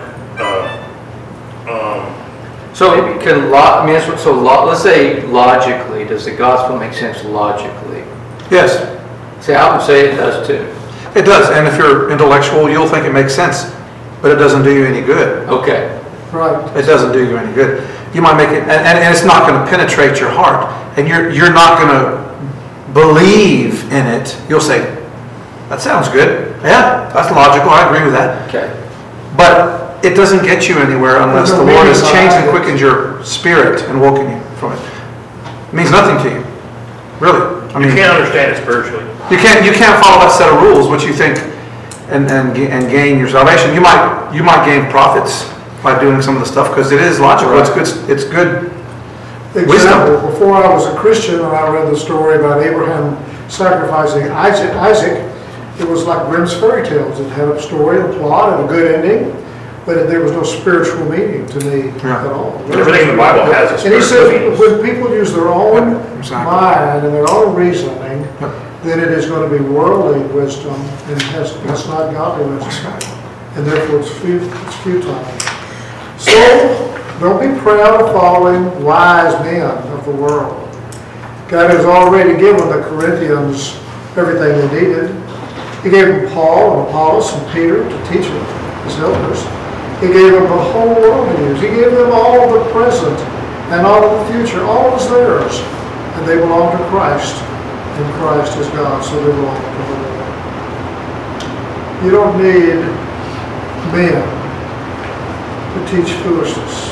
Speaker 5: let's say logically, does the gospel make sense logically?
Speaker 6: Yes,
Speaker 5: See, I would say it does too.
Speaker 6: it does. And if you're intellectual, you'll think it makes sense, but it doesn't do you any good.
Speaker 5: Okay.
Speaker 1: Right.
Speaker 6: It doesn't do you any good. You might make it, and it's not going to penetrate your heart, and you're not going to believe in it. You'll say, that sounds good. Yeah, that's logical. I agree with that.
Speaker 5: Okay.
Speaker 6: But it doesn't get you anywhere unless
Speaker 1: There's
Speaker 6: the
Speaker 1: no
Speaker 6: Lord has
Speaker 1: meaning
Speaker 6: changed
Speaker 1: behind
Speaker 6: and
Speaker 1: it.
Speaker 6: quickened your spirit and woken you from it. It means nothing to you, really. I
Speaker 7: you
Speaker 6: mean,
Speaker 7: can't understand it spiritually.
Speaker 6: you can't follow that set of rules, which you think, and gain your salvation. You might gain profits by doing some of the stuff because it is logical. It's good. It's good.
Speaker 1: Example, before I was a Christian and I read the story about Abraham sacrificing Isaac, it was like Grimm's fairy tales. It had a story, a plot, and a good ending, but there was no spiritual meaning to me at all.
Speaker 7: Everything in the Bible has a
Speaker 1: And he
Speaker 7: spiritual
Speaker 1: said,
Speaker 7: meaning.
Speaker 1: when people use their own
Speaker 6: Exactly.
Speaker 1: mind and their own reasoning, then it is going to be worldly wisdom and it's not godly wisdom. And therefore it's futile. So, don't be proud of following wise men of the world. God has already given the Corinthians everything they needed. He gave them Paul and Apollos and Peter to teach them, his helpers. He gave them the whole world to use. He gave them all of the present and all of the future. All is theirs. And they belong to Christ. And Christ is God, so they belong to the Lord. You don't need men to teach foolishness.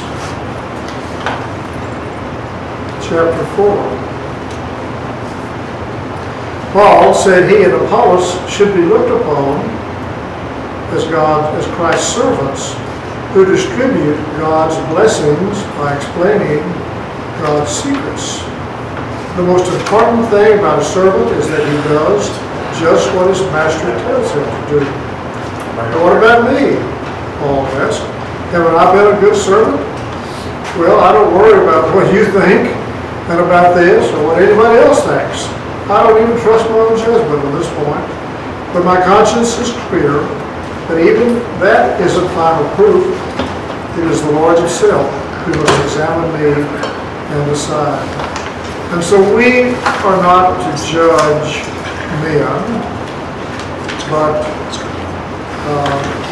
Speaker 1: Chapter 4. Paul said he and Apollos should be looked upon as Christ's servants who distribute God's blessings by explaining God's secrets. The most important thing about a servant is that he does just what his master tells him to do. But what about me? Paul asked. Haven't I been a good servant? Well, I don't worry about what you think and about this or what anybody else thinks. I don't even trust my own judgment at this point. But my conscience is clear that even that isn't final proof. It is the Lord himself who must examine me and decide. And so we are not to judge men, but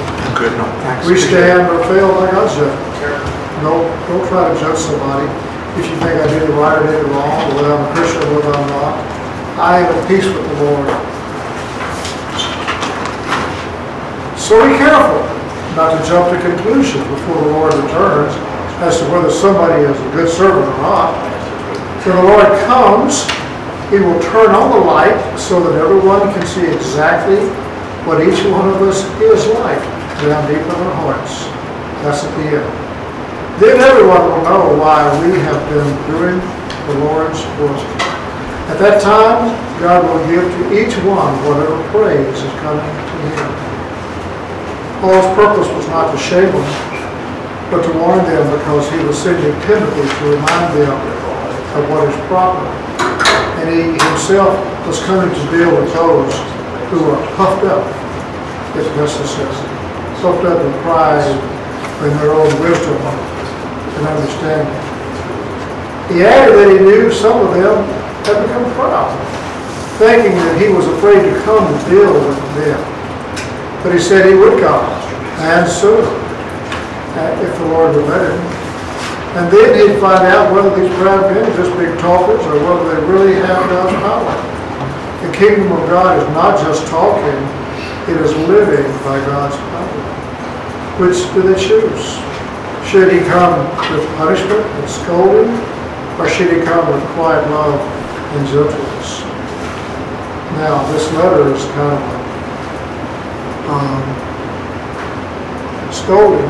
Speaker 6: Good. No, thanks.
Speaker 1: we stand or fail by God's judgment. Don't try to judge somebody. if you think I did it right or did it wrong, or whether I'm a Christian or whether I'm not. I am at peace with the Lord. So be careful not to jump to conclusions before the Lord returns as to whether somebody is a good servant or not. When the Lord comes, He will turn on the light so that everyone can see exactly what each one of us is like down deep in our hearts. That's at the end. Then everyone will know why we have been doing the Lord's work. At that time, God will give to each one whatever praise is coming to Him. Paul's purpose was not to shame them, but to warn them, because he was sending Timothy to remind them of what is proper. And he himself was coming to deal with those who are puffed up, if necessary, puffed up in pride and their own wisdom and understanding. He added that he knew some of them had become proud, thinking that he was afraid to come and deal with them. But he said he would come, and soon, if the Lord would let him. And then he'd find out whether these proud men are just big talkers or whether they really have God's power. The kingdom of God is not just talking, it is living by God's power. Which do they choose? Should he come with punishment and scolding, or should he come with quiet love and gentleness? Now, this letter is kind of scolding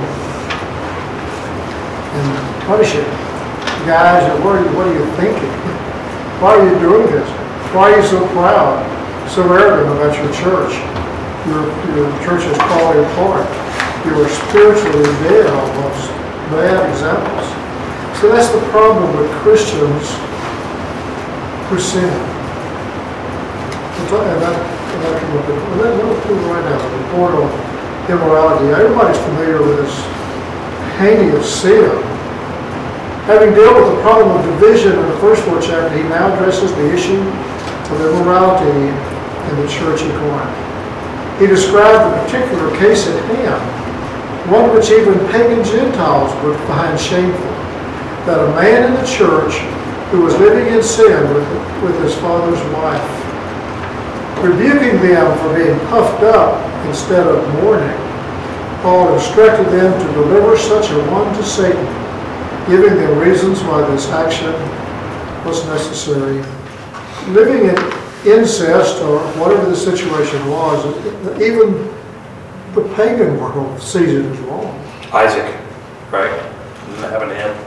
Speaker 1: and punishing. Guys, what are you thinking? Why are you doing this? Why are you so proud, so arrogant about your church? Your church is falling apart. You are spiritually dead almost. Bad examples. So that's the problem with Christians who sin. And that came up right now, the report on immorality. Everybody's familiar with this heinous sin. Having dealt with the problem of division in the first 4 chapters, he now addresses the issue of immorality in the church in Corinth. He described the particular case at hand, one which even pagan Gentiles would find shameful, that a man in the church who was living in sin with his father's wife, rebuking them for being puffed up instead of mourning, Paul instructed them to deliver such a one to Satan, giving them reasons why this action was necessary. Living in incest, or whatever the situation was, even the pagan world sees it as wrong.
Speaker 7: Isaac, right? Didn't that happen to him?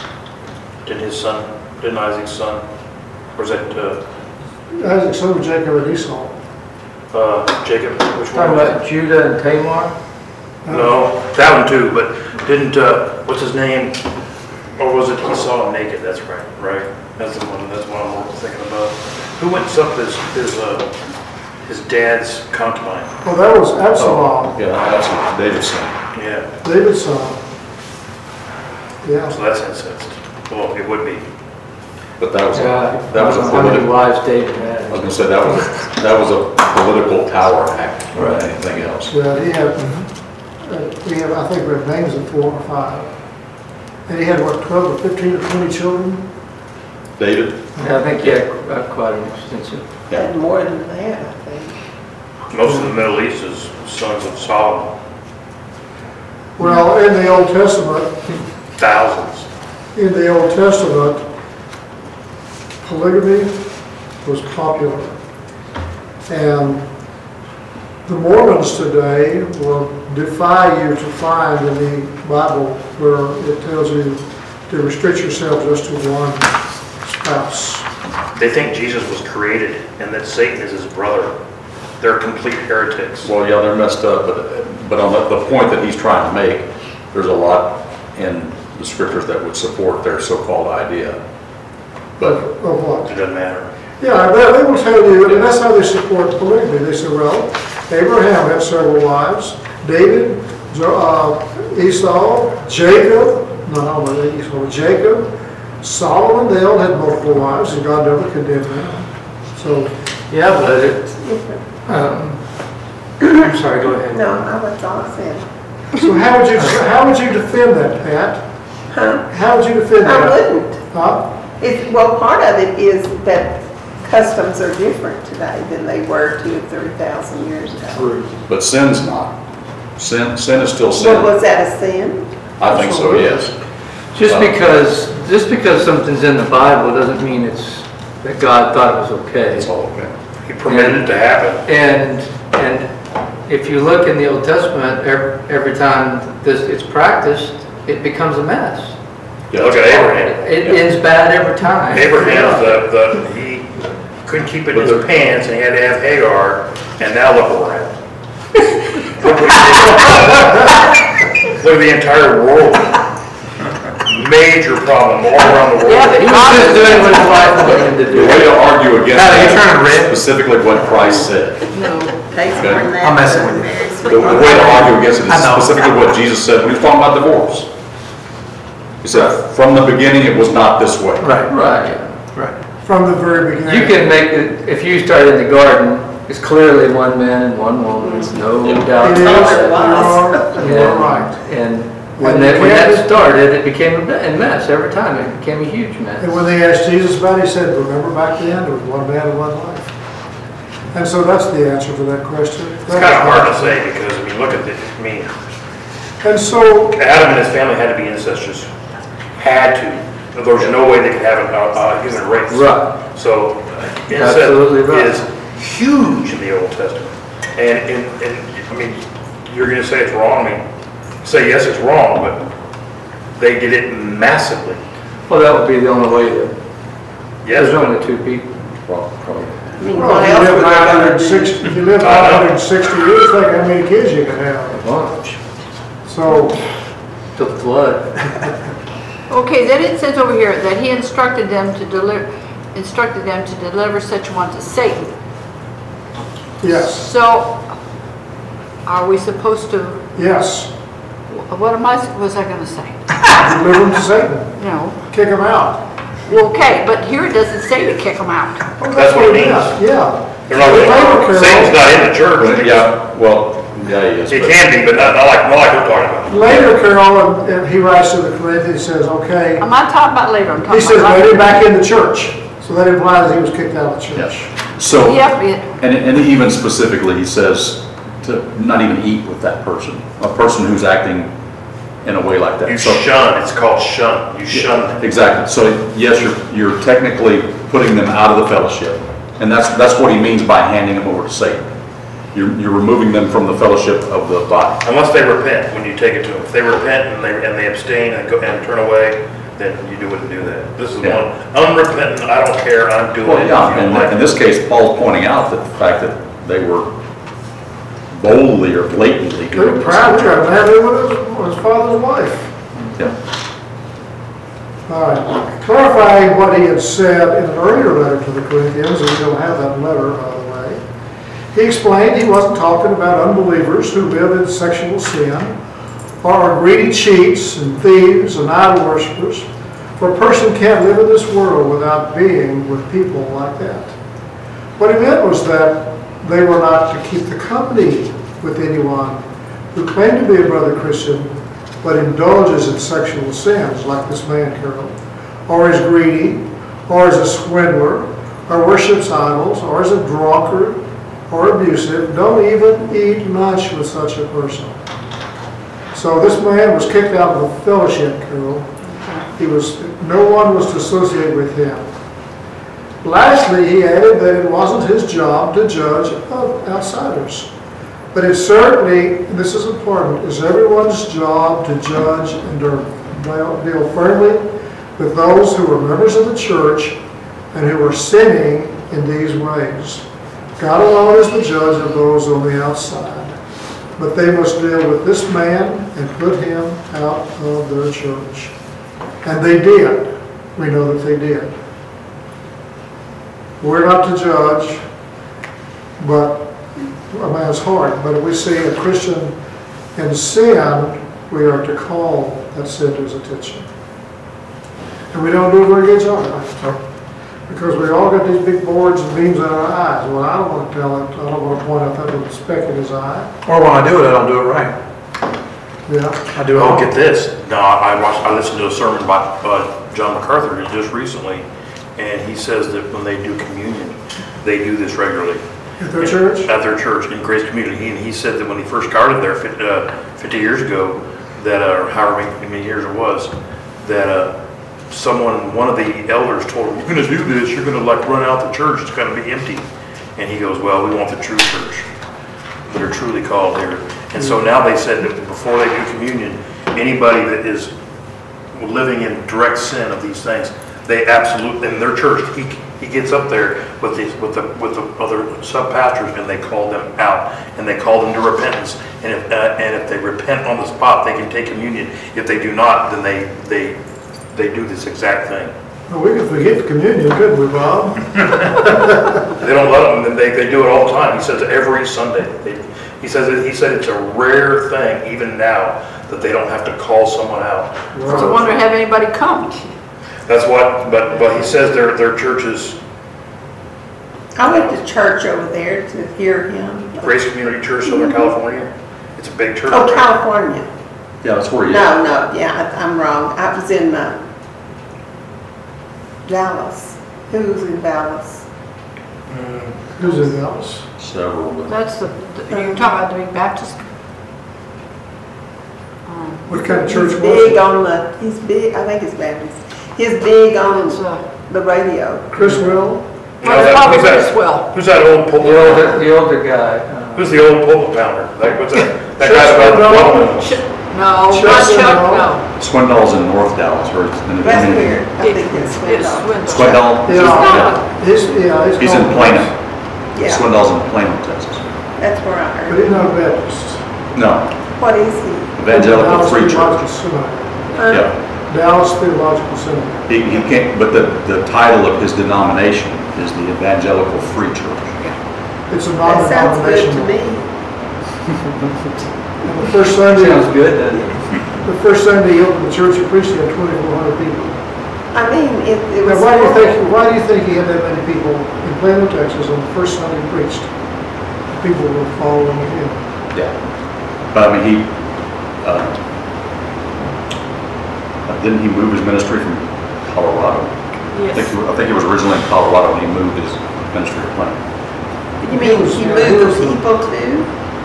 Speaker 7: Didn't Isaac's son, or was it
Speaker 1: Isaac's son of Jacob and Esau.
Speaker 7: Jacob? Which one?
Speaker 5: Talking about Judah and Tamar?
Speaker 7: No, that one too, but didn't, what's his name? Or was it he saw him naked? That's right. That's the one I'm more thinking about. Who went and slept with his dad's concubine?
Speaker 1: Well, that was Absalom.
Speaker 3: Yeah, that's David's son.
Speaker 7: Yeah,
Speaker 1: David's son. Yeah.
Speaker 7: so that's incest. Well, it would be.
Speaker 3: But that was a
Speaker 5: How many
Speaker 3: political,
Speaker 5: wives David had?
Speaker 3: I was gonna say, that was a political power act more than anything else.
Speaker 1: Well, he had, I think we have names of 4 or 5. And he had, what, 12 or 15 or 20 children?
Speaker 3: David?
Speaker 5: Yeah, I think he had quite an extensive.
Speaker 8: And more than that, I think.
Speaker 7: Most of the Middle East is sons of Solomon.
Speaker 1: Well, in the Old Testament,
Speaker 7: Thousands.
Speaker 1: Polygamy was popular. And the Mormons today will defy you to find in the Bible where it tells you to restrict yourself just to one spouse.
Speaker 7: They think Jesus was created and that Satan is his brother. They're complete heretics.
Speaker 3: Well, yeah, they're messed up, but on the point that he's trying to make, there's a lot in the scriptures that would support their so-called idea. But
Speaker 1: Of what?
Speaker 7: It doesn't matter.
Speaker 1: Yeah, they will tell you, and that's how they support polygamy. They say, well, Abraham had several wives, David, Esau, Jacob, Jacob, Solomon, they all had multiple wives, and God never condemned them. So,
Speaker 5: Yeah, but I'm sorry, go ahead.
Speaker 8: No, I was all said.
Speaker 1: so how would you defend that, Pat?
Speaker 8: Huh?
Speaker 1: How would you defend
Speaker 8: I
Speaker 1: that?
Speaker 8: wouldn't. Well, part of it is that customs are different today than they were 2,000 or 3,000 years ago.
Speaker 3: But sin's not. Sin is still
Speaker 8: Well,
Speaker 3: sin.
Speaker 8: was that a sin?
Speaker 3: I think so, yes.
Speaker 5: Just because something's in the Bible doesn't mean it's, that God thought it was okay.
Speaker 3: It's all okay.
Speaker 7: He permitted it to happen.
Speaker 5: And if you look in the Old Testament, every time it's practiced, it becomes a mess.
Speaker 7: You look at Abraham.
Speaker 5: It ends bad every time.
Speaker 7: Abraham, he couldn't keep it in his pants and he had to have Hagar, and now look where we're at. Look what he did. Look at the entire world. Major problem all around the world.
Speaker 2: Yeah, but
Speaker 5: He was just doing what his wife wanted him to
Speaker 3: The
Speaker 5: do.
Speaker 3: way to argue against
Speaker 6: Now, you turning
Speaker 3: that
Speaker 6: red?
Speaker 3: is specifically what Christ said.
Speaker 8: No, takes
Speaker 3: Okay.
Speaker 8: more than that.
Speaker 6: I'm messing with you.
Speaker 3: The way to argue against it
Speaker 6: I
Speaker 3: is
Speaker 6: know.
Speaker 3: specifically what Jesus said when he was talking about divorce. He said, from the beginning, it was not this way.
Speaker 6: Right,
Speaker 5: Right.
Speaker 6: right.
Speaker 1: From the very beginning.
Speaker 5: You can make it, if you start in the garden, it's clearly one man and one woman, it's no doubt.
Speaker 1: It is,
Speaker 8: Otherwise.
Speaker 1: you're right.
Speaker 5: And when that started, it became a mess every time. It became a huge mess.
Speaker 1: And when they asked Jesus about it, he said, remember back then, there was one man and one life. And so that's the answer to that question.
Speaker 7: It's kind of hard to say because, I mean, look at this, I mean,
Speaker 1: And so,
Speaker 7: Adam and his family had to be incestuous. Had to. There was no way they could have a human race.
Speaker 5: Right.
Speaker 7: So
Speaker 5: Absolutely right.
Speaker 7: incest is huge in the Old Testament. And I mean, you're going to say it's wrong. I mean, say yes, it's wrong, but they did it massively.
Speaker 5: Well, that would be the only way to,
Speaker 7: Yes,
Speaker 5: there's
Speaker 7: but
Speaker 5: only two people.
Speaker 3: Probably.
Speaker 8: I mean,
Speaker 1: well,
Speaker 8: what
Speaker 1: if you
Speaker 8: else
Speaker 1: live
Speaker 8: were they gonna
Speaker 1: 960,
Speaker 8: do?
Speaker 1: if you live 960 years, think how many kids you can have.
Speaker 5: A bunch.
Speaker 1: So,
Speaker 5: Till the flood.
Speaker 2: Okay, then it says over here that he instructed them to deliver such one to Satan.
Speaker 1: yes,
Speaker 2: So, are we supposed to,
Speaker 1: yes,
Speaker 2: what was I gonna say?
Speaker 1: deliver them to Satan,
Speaker 2: No.
Speaker 1: kick them out.
Speaker 2: Well, okay, but here it doesn't say to kick them out.
Speaker 1: Oh,
Speaker 7: That's what it means.
Speaker 1: meant, yeah.
Speaker 7: they're not really, Satan's not in the church.
Speaker 3: Yeah, well, yeah, he is.
Speaker 7: It
Speaker 3: but-
Speaker 7: can be, but not like we're talking about.
Speaker 1: Later, Carol, and he writes to the Corinthians, he says, okay,
Speaker 2: I'm not talking about later, I'm
Speaker 1: he
Speaker 2: talking
Speaker 1: says,
Speaker 2: about.
Speaker 1: let him back in the church. So that implies he was kicked out of the church.
Speaker 3: Yes. So,
Speaker 2: Yep,
Speaker 3: and even specifically, he says to not even eat with that person, a person who's acting in a way like that.
Speaker 7: You
Speaker 3: So-
Speaker 7: shun, it's called shun. You shun them.
Speaker 3: Exactly. So yes, you're technically putting them out of the fellowship. And that's what he means by handing them over to Satan. You're removing them from the fellowship of the body.
Speaker 7: Unless they repent when you take it to them. If they repent and they abstain and go and turn away, then you wouldn't do that. This is
Speaker 3: Yeah.
Speaker 7: one, unrepentant, I don't care, I'm doing
Speaker 3: Well,
Speaker 7: it.
Speaker 3: yeah,
Speaker 7: If you don't
Speaker 3: and
Speaker 7: like
Speaker 3: in
Speaker 7: it.
Speaker 3: this case, Paul's pointing out that the fact that they were boldly or blatantly
Speaker 1: They're
Speaker 3: doing
Speaker 1: proud,
Speaker 3: this.
Speaker 1: they're married with his father's wife.
Speaker 3: Yeah.
Speaker 1: All right, clarifying what he had said in an earlier letter to the Corinthians, and we don't have that letter, by the way. He explained he wasn't talking about unbelievers who live in sexual sin, or are greedy cheats and thieves and idol worshippers. For a person can't live in this world without being with people like that. What he meant was that they were not to keep the company with anyone who claimed to be a brother Christian, but indulges in sexual sins, like this man, Carol, or is greedy, or is a swindler, or worships idols, or is a drunkard, or abusive. Don't even eat lunch with such a person. So this man was kicked out of the fellowship, Carol. No one was to associate with him. Lastly, he added that it wasn't his job to judge outsiders. But it certainly, and this is important, is everyone's job to judge and deal firmly with those who are members of the church and who are sinning in these ways. God alone is the judge of those on the outside. But they must deal with this man and put him out of their church. And they did. We know that they did. We're not to judge, but a man's heart. But if we see a Christian in sin, we are to call that sin to his attention. And we don't do a very good job of it. Because we all got these big boards and beams in our eyes. Well, I don't want to tell it. I don't want to point out that little speck in his eye.
Speaker 6: Or when I do it, I don't do it right.
Speaker 1: Yeah.
Speaker 6: I do it
Speaker 7: Oh,
Speaker 6: wrong.
Speaker 7: get this. No, I listened to a sermon by John MacArthur did just recently, and he says that when they do communion, they do this regularly.
Speaker 1: At their church?
Speaker 7: At their church in Grace Community. And he said that when he first started there 50 years ago, that, or however many years it was, that one of the elders told him, you're going to do this, you're going to like run out the church, it's going to be empty. And he goes, well, we want the true church that are truly called here. And so now they said that before they do communion, anybody that is living in direct sin of these things, they absolutely, in their church, he gets up there with the other sub-pastors, and they call them out, and they call them to repentance. And if they repent on the spot, they can take communion. If they do not, then they do this exact thing.
Speaker 1: Well, we could forget communion, couldn't we, Bob?
Speaker 7: They don't let them, and they do it all the time. He says every Sunday. He said it's a rare thing, even now, that they don't have to call someone out.
Speaker 2: So I wonder, have anybody come?
Speaker 7: That's what, but he says their churches,
Speaker 8: I went to church over there to hear him.
Speaker 7: Grace Community Church, Southern California. It's a big church.
Speaker 8: Oh,
Speaker 7: right?
Speaker 8: California.
Speaker 3: Yeah, that's where you.
Speaker 8: No, yeah, I'm wrong. I was in Dallas. Who's in Dallas?
Speaker 1: Who's in Dallas?
Speaker 3: Several, but
Speaker 2: That's you're talking about the big Baptist?
Speaker 1: What kind of church
Speaker 8: He's
Speaker 1: was
Speaker 8: big
Speaker 1: it?
Speaker 8: on he's big, I think it's Baptist. He's big on
Speaker 2: It's,
Speaker 8: the radio.
Speaker 1: Chris Will?
Speaker 2: Probably Criswell.
Speaker 7: Who's that old pulpit pounder?
Speaker 5: The older guy.
Speaker 7: Who's the old pulpit pounder? Like, what's that? That guy's about
Speaker 1: Swindle?
Speaker 7: 12.
Speaker 2: No, not
Speaker 1: Chester,
Speaker 2: Chuck,
Speaker 1: no.
Speaker 2: no.
Speaker 3: Swindoll's in North Dallas, or it's in the
Speaker 8: That's
Speaker 3: community.
Speaker 8: weird. I think it's
Speaker 2: It's
Speaker 8: Swindle.
Speaker 2: Swindle.
Speaker 3: Swindoll?
Speaker 1: Yeah.
Speaker 3: He's in Plano.
Speaker 8: Yeah,
Speaker 3: Swindoll's in Plano, Texas.
Speaker 8: that's where I
Speaker 1: But
Speaker 8: heard.
Speaker 1: he's not a Baptist.
Speaker 3: No,
Speaker 8: What is he?
Speaker 3: Evangelical
Speaker 1: Dallas
Speaker 3: Free
Speaker 1: Theological
Speaker 3: Church.
Speaker 1: Seminary.
Speaker 3: Yeah.
Speaker 1: Dallas Theological Seminary.
Speaker 3: He can't, but the title of his denomination is the Evangelical Free Church.
Speaker 1: It's a
Speaker 8: That sounds good to
Speaker 1: non-denominational.
Speaker 8: me.
Speaker 1: And the first Sunday,
Speaker 5: Sounds good, doesn't it?
Speaker 1: the first Sunday he opened the church, he preached, he had 2,400 people.
Speaker 8: I mean, it
Speaker 1: Now,
Speaker 8: was.
Speaker 1: why do you think he had that many people in Plano, Texas on the first Sunday he preached? People were following him.
Speaker 3: Yeah. But I mean, didn't he move his ministry from Colorado?
Speaker 2: Yes.
Speaker 3: I think he was originally in Colorado and he moved his ministry to Plano.
Speaker 8: You mean he moved the people too?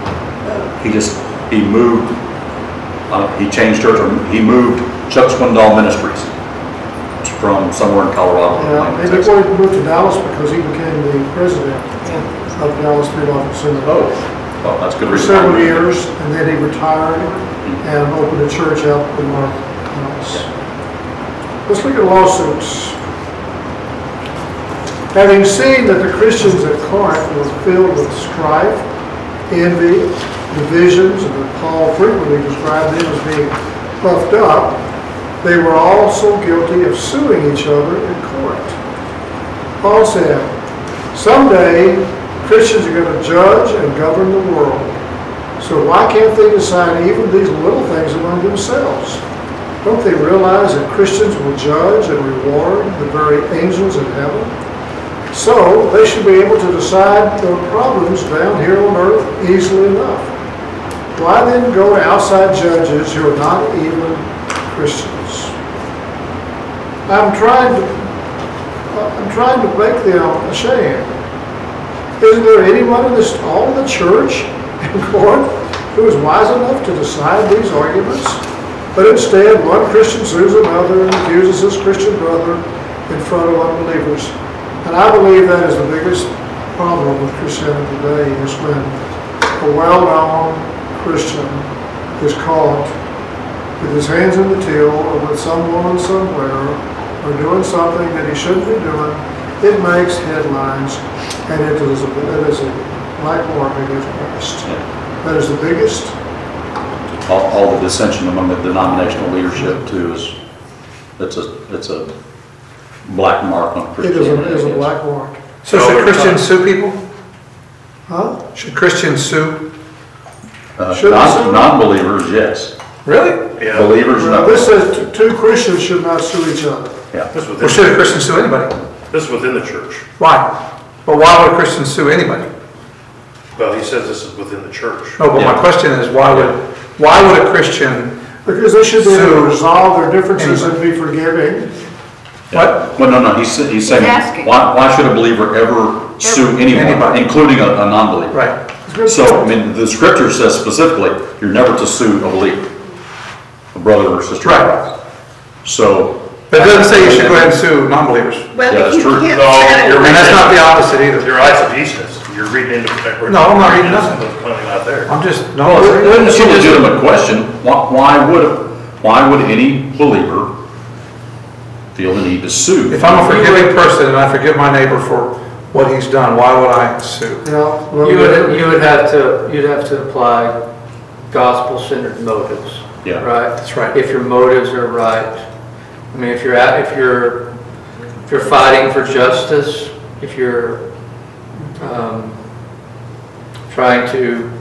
Speaker 3: He moved, he changed church, or he moved Chuck Swindoll Ministries from somewhere in Colorado. to
Speaker 1: Yeah,
Speaker 3: Plano,
Speaker 1: and
Speaker 3: Texas.
Speaker 1: before he moved to Dallas because he became the president of Dallas Theological Seminary.
Speaker 3: Oh, that's good
Speaker 1: For
Speaker 3: reason.
Speaker 1: several years, and then he retired and opened a church out in North Dallas. Let's look at lawsuits. Having seen that the Christians at Corinth were filled with strife, envy, divisions, and that Paul frequently described them as being puffed up, they were also guilty of suing each other in Corinth. Paul said, someday Christians are going to judge and govern the world. So why can't they decide even these little things among themselves? Don't they realize that Christians will judge and reward the very angels in heaven? So they should be able to decide their problems down here on earth easily enough. Why then go to outside judges who are not even Christians? I'm trying to make them ashamed. Isn't there anyone in all the church in Corinth who is wise enough to decide these arguments? But instead, one Christian sues another and accuses his Christian brother in front of unbelievers. And I believe that is the biggest problem with Christianity today, is when a well-known Christian is caught with his hands in the till or with some woman somewhere or doing something that he shouldn't be doing. It makes headlines, and it is a black mark against Christ. That is the biggest.
Speaker 3: All the dissension among the denominational leadership too it's a black mark on
Speaker 1: It
Speaker 3: Christianity.
Speaker 1: is a black mark.
Speaker 6: So should Christians sue people?
Speaker 1: Huh?
Speaker 6: Should Christians sue?
Speaker 1: Should they sue?
Speaker 6: Non-believers,
Speaker 3: yes.
Speaker 6: Really?
Speaker 7: Yeah.
Speaker 3: Believers,
Speaker 1: Well,
Speaker 3: no.
Speaker 1: this says two Christians should not sue each other.
Speaker 3: Yeah.
Speaker 7: This
Speaker 6: Or should a Christian sue anybody?
Speaker 7: is within the church.
Speaker 6: Why? But why would a Christian sue anybody?
Speaker 7: Well, he says this is within the church.
Speaker 6: No, but my
Speaker 3: Yeah.
Speaker 6: question is, why would a Christian,
Speaker 1: Because they should be able
Speaker 6: Sue
Speaker 1: to resolve their differences and be forgiving
Speaker 6: What?
Speaker 3: Well, no, he's saying,
Speaker 2: asking.
Speaker 3: why should a believer ever sue anyone,
Speaker 6: Anybody.
Speaker 3: including a non-believer?
Speaker 6: Right.
Speaker 3: So, I mean, the scripture says specifically, you're never to sue a believer, a brother or sister. in
Speaker 6: Right.
Speaker 3: Christ. So.
Speaker 6: But it doesn't say you should go ahead and sue non-believers.
Speaker 8: Well,
Speaker 3: Yeah, that's
Speaker 8: you
Speaker 3: true.
Speaker 8: can't
Speaker 7: No,
Speaker 8: settle
Speaker 7: you're
Speaker 6: And that's not the opposite either.
Speaker 7: You're eisegesis. You're reading into.
Speaker 6: No, I'm not reading nothing.
Speaker 7: There's nothing out there.
Speaker 6: I'm just, no.
Speaker 3: Well, it's a legitimate question. Why would any believer feel the need to sue?
Speaker 6: If I'm a forgiving person and I forgive my neighbor for what he's done, why would I sue?
Speaker 1: Yeah. well,
Speaker 5: You'd have to apply gospel-centered motives.
Speaker 3: Yeah.
Speaker 5: Right?
Speaker 6: That's right.
Speaker 5: If your motives are right. I mean, if you're fighting for justice, if you're trying to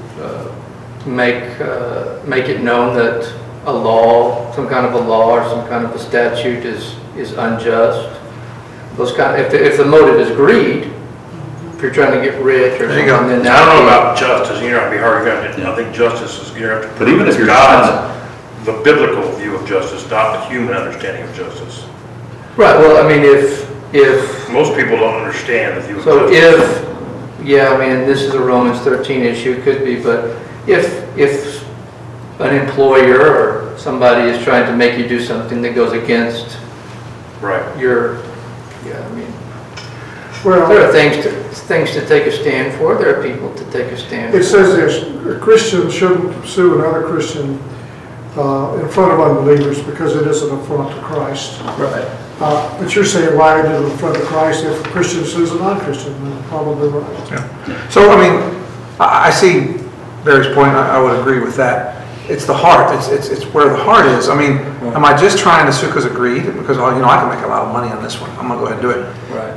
Speaker 5: make it known that a law, some kind of a law or some kind of a statute is unjust, those if the motive is greed, if you're trying to get rich or
Speaker 6: There you
Speaker 5: something,
Speaker 6: go.
Speaker 5: then
Speaker 7: I don't know about justice, you're not gonna be hard, I think justice is, you're gonna have to.
Speaker 3: But even if you're
Speaker 7: God's, the biblical view of justice, not the human understanding of justice.
Speaker 5: right. Well, I mean, if
Speaker 7: Most people don't understand the view of
Speaker 5: so
Speaker 7: justice.
Speaker 5: I mean, this is a Romans 13 issue, could be, but if an employer or somebody is trying to make you do something that goes against
Speaker 7: Right.
Speaker 5: your, I mean,
Speaker 1: Well,
Speaker 5: there are things to take a stand for, there are people to take a stand
Speaker 1: it
Speaker 5: for.
Speaker 1: says this, a Christian shouldn't sue another Christian in front of unbelievers because it is an affront to Christ.
Speaker 5: Right.
Speaker 1: But you're saying why is it an affront to Christ if a Christian sues a non-Christian? Then probably right.
Speaker 6: Yeah. So, I mean, I see Barry's point, I would agree with that. It's the heart, it's where the heart is. I mean, am I just trying to sue because of greed? Because, I can make a lot of money on this one, I'm gonna go ahead and do it.
Speaker 5: Right.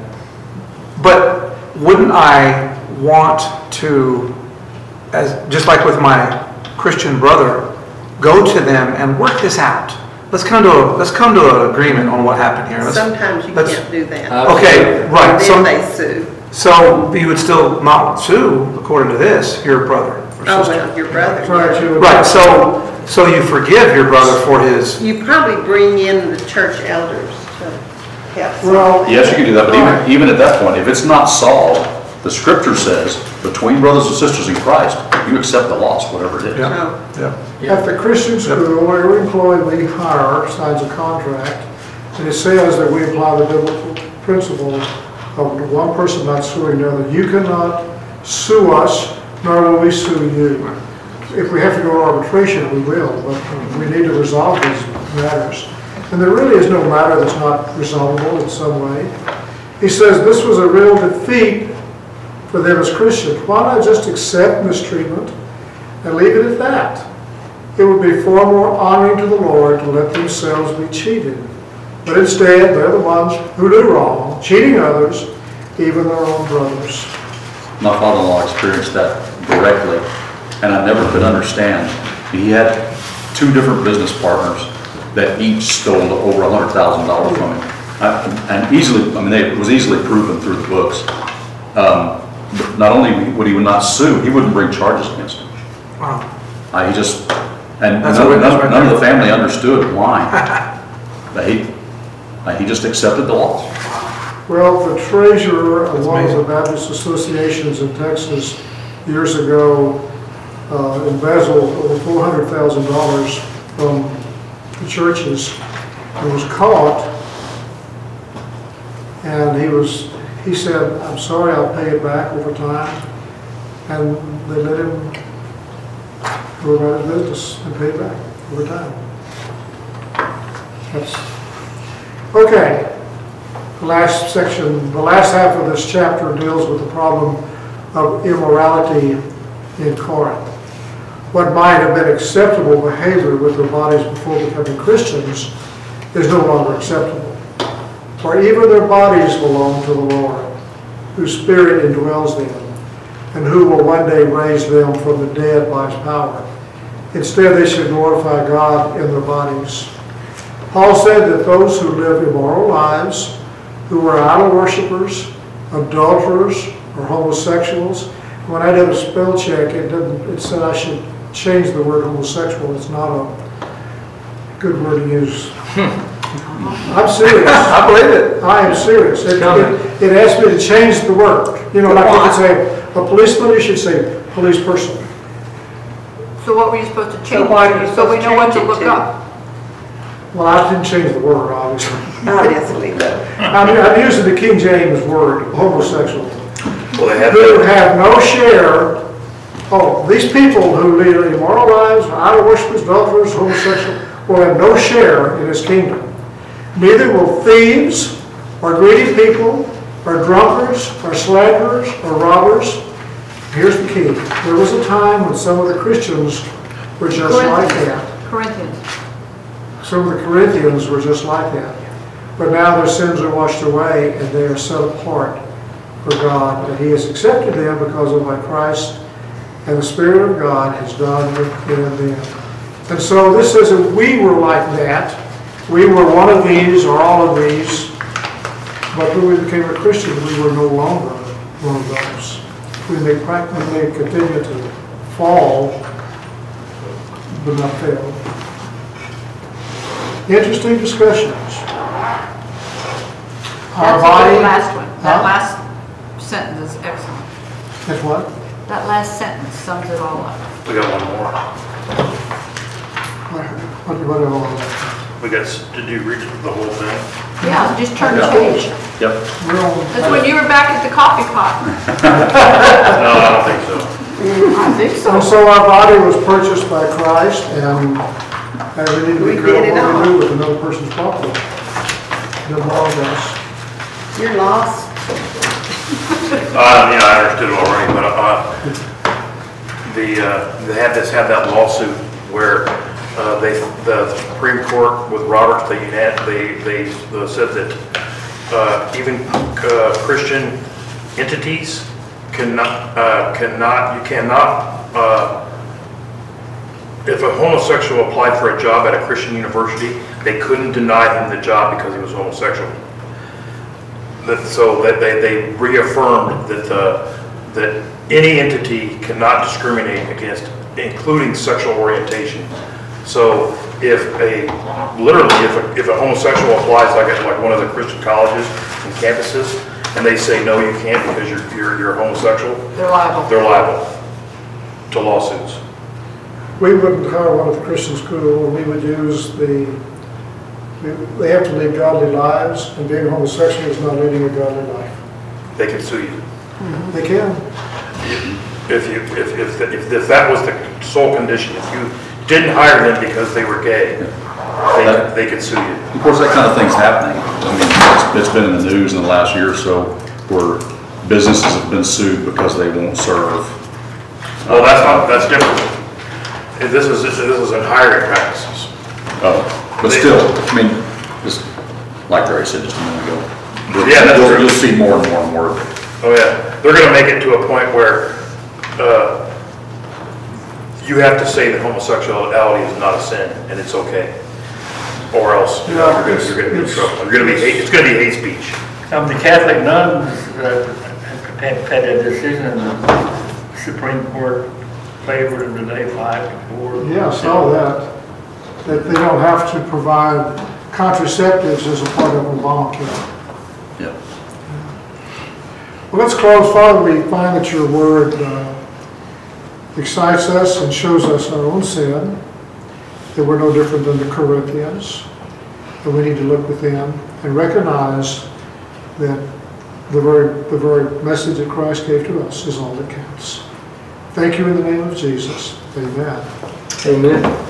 Speaker 6: But wouldn't I want to, just like with my Christian brother, go to them and work this out? Let's come to an agreement on what happened here.
Speaker 8: Sometimes you
Speaker 6: let's-
Speaker 8: can't do that.
Speaker 6: Okay, right.
Speaker 8: Then they sue.
Speaker 6: So you would still not sue, according to this, your brother or
Speaker 8: Oh,
Speaker 6: sister.
Speaker 8: well, your brother.
Speaker 1: Right, you would-
Speaker 6: Right, so you forgive your brother for his,
Speaker 8: You probably bring in the church elders to help.
Speaker 1: Well,
Speaker 3: Yes, you can do that, but even at that point, if it's not solved, the scripture says, between brothers and sisters in Christ, you accept the loss, whatever it is.
Speaker 6: Yeah.
Speaker 8: Oh,
Speaker 6: yeah.
Speaker 1: at the Christian school, every employee we hire signs a contract, and it says that we apply the biblical principle of one person not suing the other. You cannot sue us, nor will we sue you. If we have to go to arbitration, we will, but we need to resolve these matters. And there really is no matter that's not resolvable in some way. He says this was a real defeat for them as Christians. Why not just accept mistreatment and leave it at that? It would be far more honoring to the Lord to let themselves be cheated. But instead, they're the ones who do wrong, cheating others, even their own brothers.
Speaker 3: My father-in-law experienced that directly, and I never could understand. He had two different business partners that each stole over $100,000 from him. And it was easily proven through the books. But not only would he not sue, he wouldn't bring charges against him.
Speaker 6: Wow.
Speaker 3: He just, and
Speaker 6: That's a witness right
Speaker 3: none of
Speaker 6: there.
Speaker 3: the family understood why. But he just accepted the loss.
Speaker 1: Well, the treasurer of one of the Baptist associations in Texas years ago embezzled over $400,000 from the churches and was caught. And he said, "I'm sorry, I'll pay it back over time." And they let him go about his business and pay it back over time. Okay. The last section, the last half of this chapter deals with the problem of immorality in Corinth. What might have been acceptable behavior with their bodies before becoming Christians is no longer acceptable. For even their bodies belong to the Lord, whose Spirit indwells them, and who will one day raise them from the dead by his power. Instead, they should glorify God in their bodies. Paul said that those who live immoral lives, who are idol worshippers, adulterers, or homosexuals. When I did a spell check, it said I should change the word homosexual. It's not a good word to use. I'm serious.
Speaker 6: I believe it.
Speaker 1: I am serious. It
Speaker 5: Coming.
Speaker 1: asked me to change the word. You know, like you could say, a policeman, you should say police person.
Speaker 2: So what were you supposed to change?
Speaker 8: what are you
Speaker 2: So we
Speaker 8: supposed
Speaker 2: know
Speaker 8: to
Speaker 2: what to
Speaker 8: change it
Speaker 2: look
Speaker 8: to?
Speaker 2: up.
Speaker 1: Well, I didn't change the word, obviously.
Speaker 8: Obviously, but
Speaker 1: I'm using the King James word, homosexual.
Speaker 7: Well, they have
Speaker 1: Who
Speaker 7: to,
Speaker 1: have no share, these people who lead immoral lives, idol worshippers, adulterers, homosexual, will have no share in his kingdom. Neither will thieves, or greedy people, or drunkards, or slanderers, or robbers. Here's the key. There was a time when some of the Christians were just like that.
Speaker 2: Corinthians.
Speaker 1: Some of the Corinthians were just like that. But now their sins are washed away and they are set apart for God. And He has accepted them because of what Christ and the Spirit of God has done within them. And so this says that we were like that. We were one of these or all of these. But when we became a Christian, we were no longer one of those. We may continue to fall, but not fail. Interesting discussions. Our
Speaker 2: That's
Speaker 1: body.
Speaker 2: the last one. That
Speaker 1: Huh?
Speaker 2: last sentence is excellent.
Speaker 1: That's what?
Speaker 2: That last sentence sums it all up.
Speaker 7: we got one more.
Speaker 1: What all of
Speaker 7: We got, did you read the whole thing?
Speaker 2: Yeah, just turn the
Speaker 3: Yeah.
Speaker 2: page.
Speaker 3: Yep.
Speaker 2: That's when you were back at the coffee pot.
Speaker 7: No, I don't think so.
Speaker 2: I think so.
Speaker 1: And so our body was purchased by Christ, and we need to be
Speaker 8: We
Speaker 1: careful
Speaker 8: did it
Speaker 1: what
Speaker 8: all.
Speaker 1: we do with another person's property. It belongs to us.
Speaker 8: you're lost.
Speaker 7: Yeah, I understood it already, but, they had that lawsuit where, the Supreme Court with Roberts, they said that, even, Christian entities you cannot, if a homosexual applied for a job at a Christian university, they couldn't deny him the job because he was homosexual. So they reaffirmed that any entity cannot discriminate against, including sexual orientation. So if a homosexual applies like one of the Christian colleges and campuses, and they say, no, you can't because you're homosexual,
Speaker 2: They're liable.
Speaker 7: they're liable to lawsuits.
Speaker 1: We wouldn't hire one at the Christian school, and we would use they have to lead godly lives, and being homosexual is not leading a godly life.
Speaker 7: They can sue you.
Speaker 1: They can.
Speaker 7: If that was the sole condition, if you didn't hire them because they were gay, they could sue you.
Speaker 3: Of course, that kind of thing's happening. I mean, it's been in the news in the last year or so where businesses have been sued because they won't serve.
Speaker 7: Well, that's different. This is in hiring practices.
Speaker 3: But still, I mean, just like Gary said just a minute ago.
Speaker 7: Yeah, that's true.
Speaker 3: You'll see more and more and more of it.
Speaker 7: Oh yeah, they're gonna make it to a point where, you have to say that homosexuality is not a sin and it's okay. Or else, you're gonna be in trouble. It's gonna be hate speech.
Speaker 4: Some of the Catholic nuns had a decision in the Supreme Court favored today 5-4.
Speaker 1: Yeah, I saw that they don't have to provide contraceptives as a part of Obamacare.
Speaker 3: Yeah.
Speaker 1: Well, let's close. Father, we find that your word excites us and shows us our own sin, that we're no different than the Corinthians, that we need to look within and recognize that the very message that Christ gave to us is all that counts. Thank you in the name of Jesus. Amen.
Speaker 5: Amen.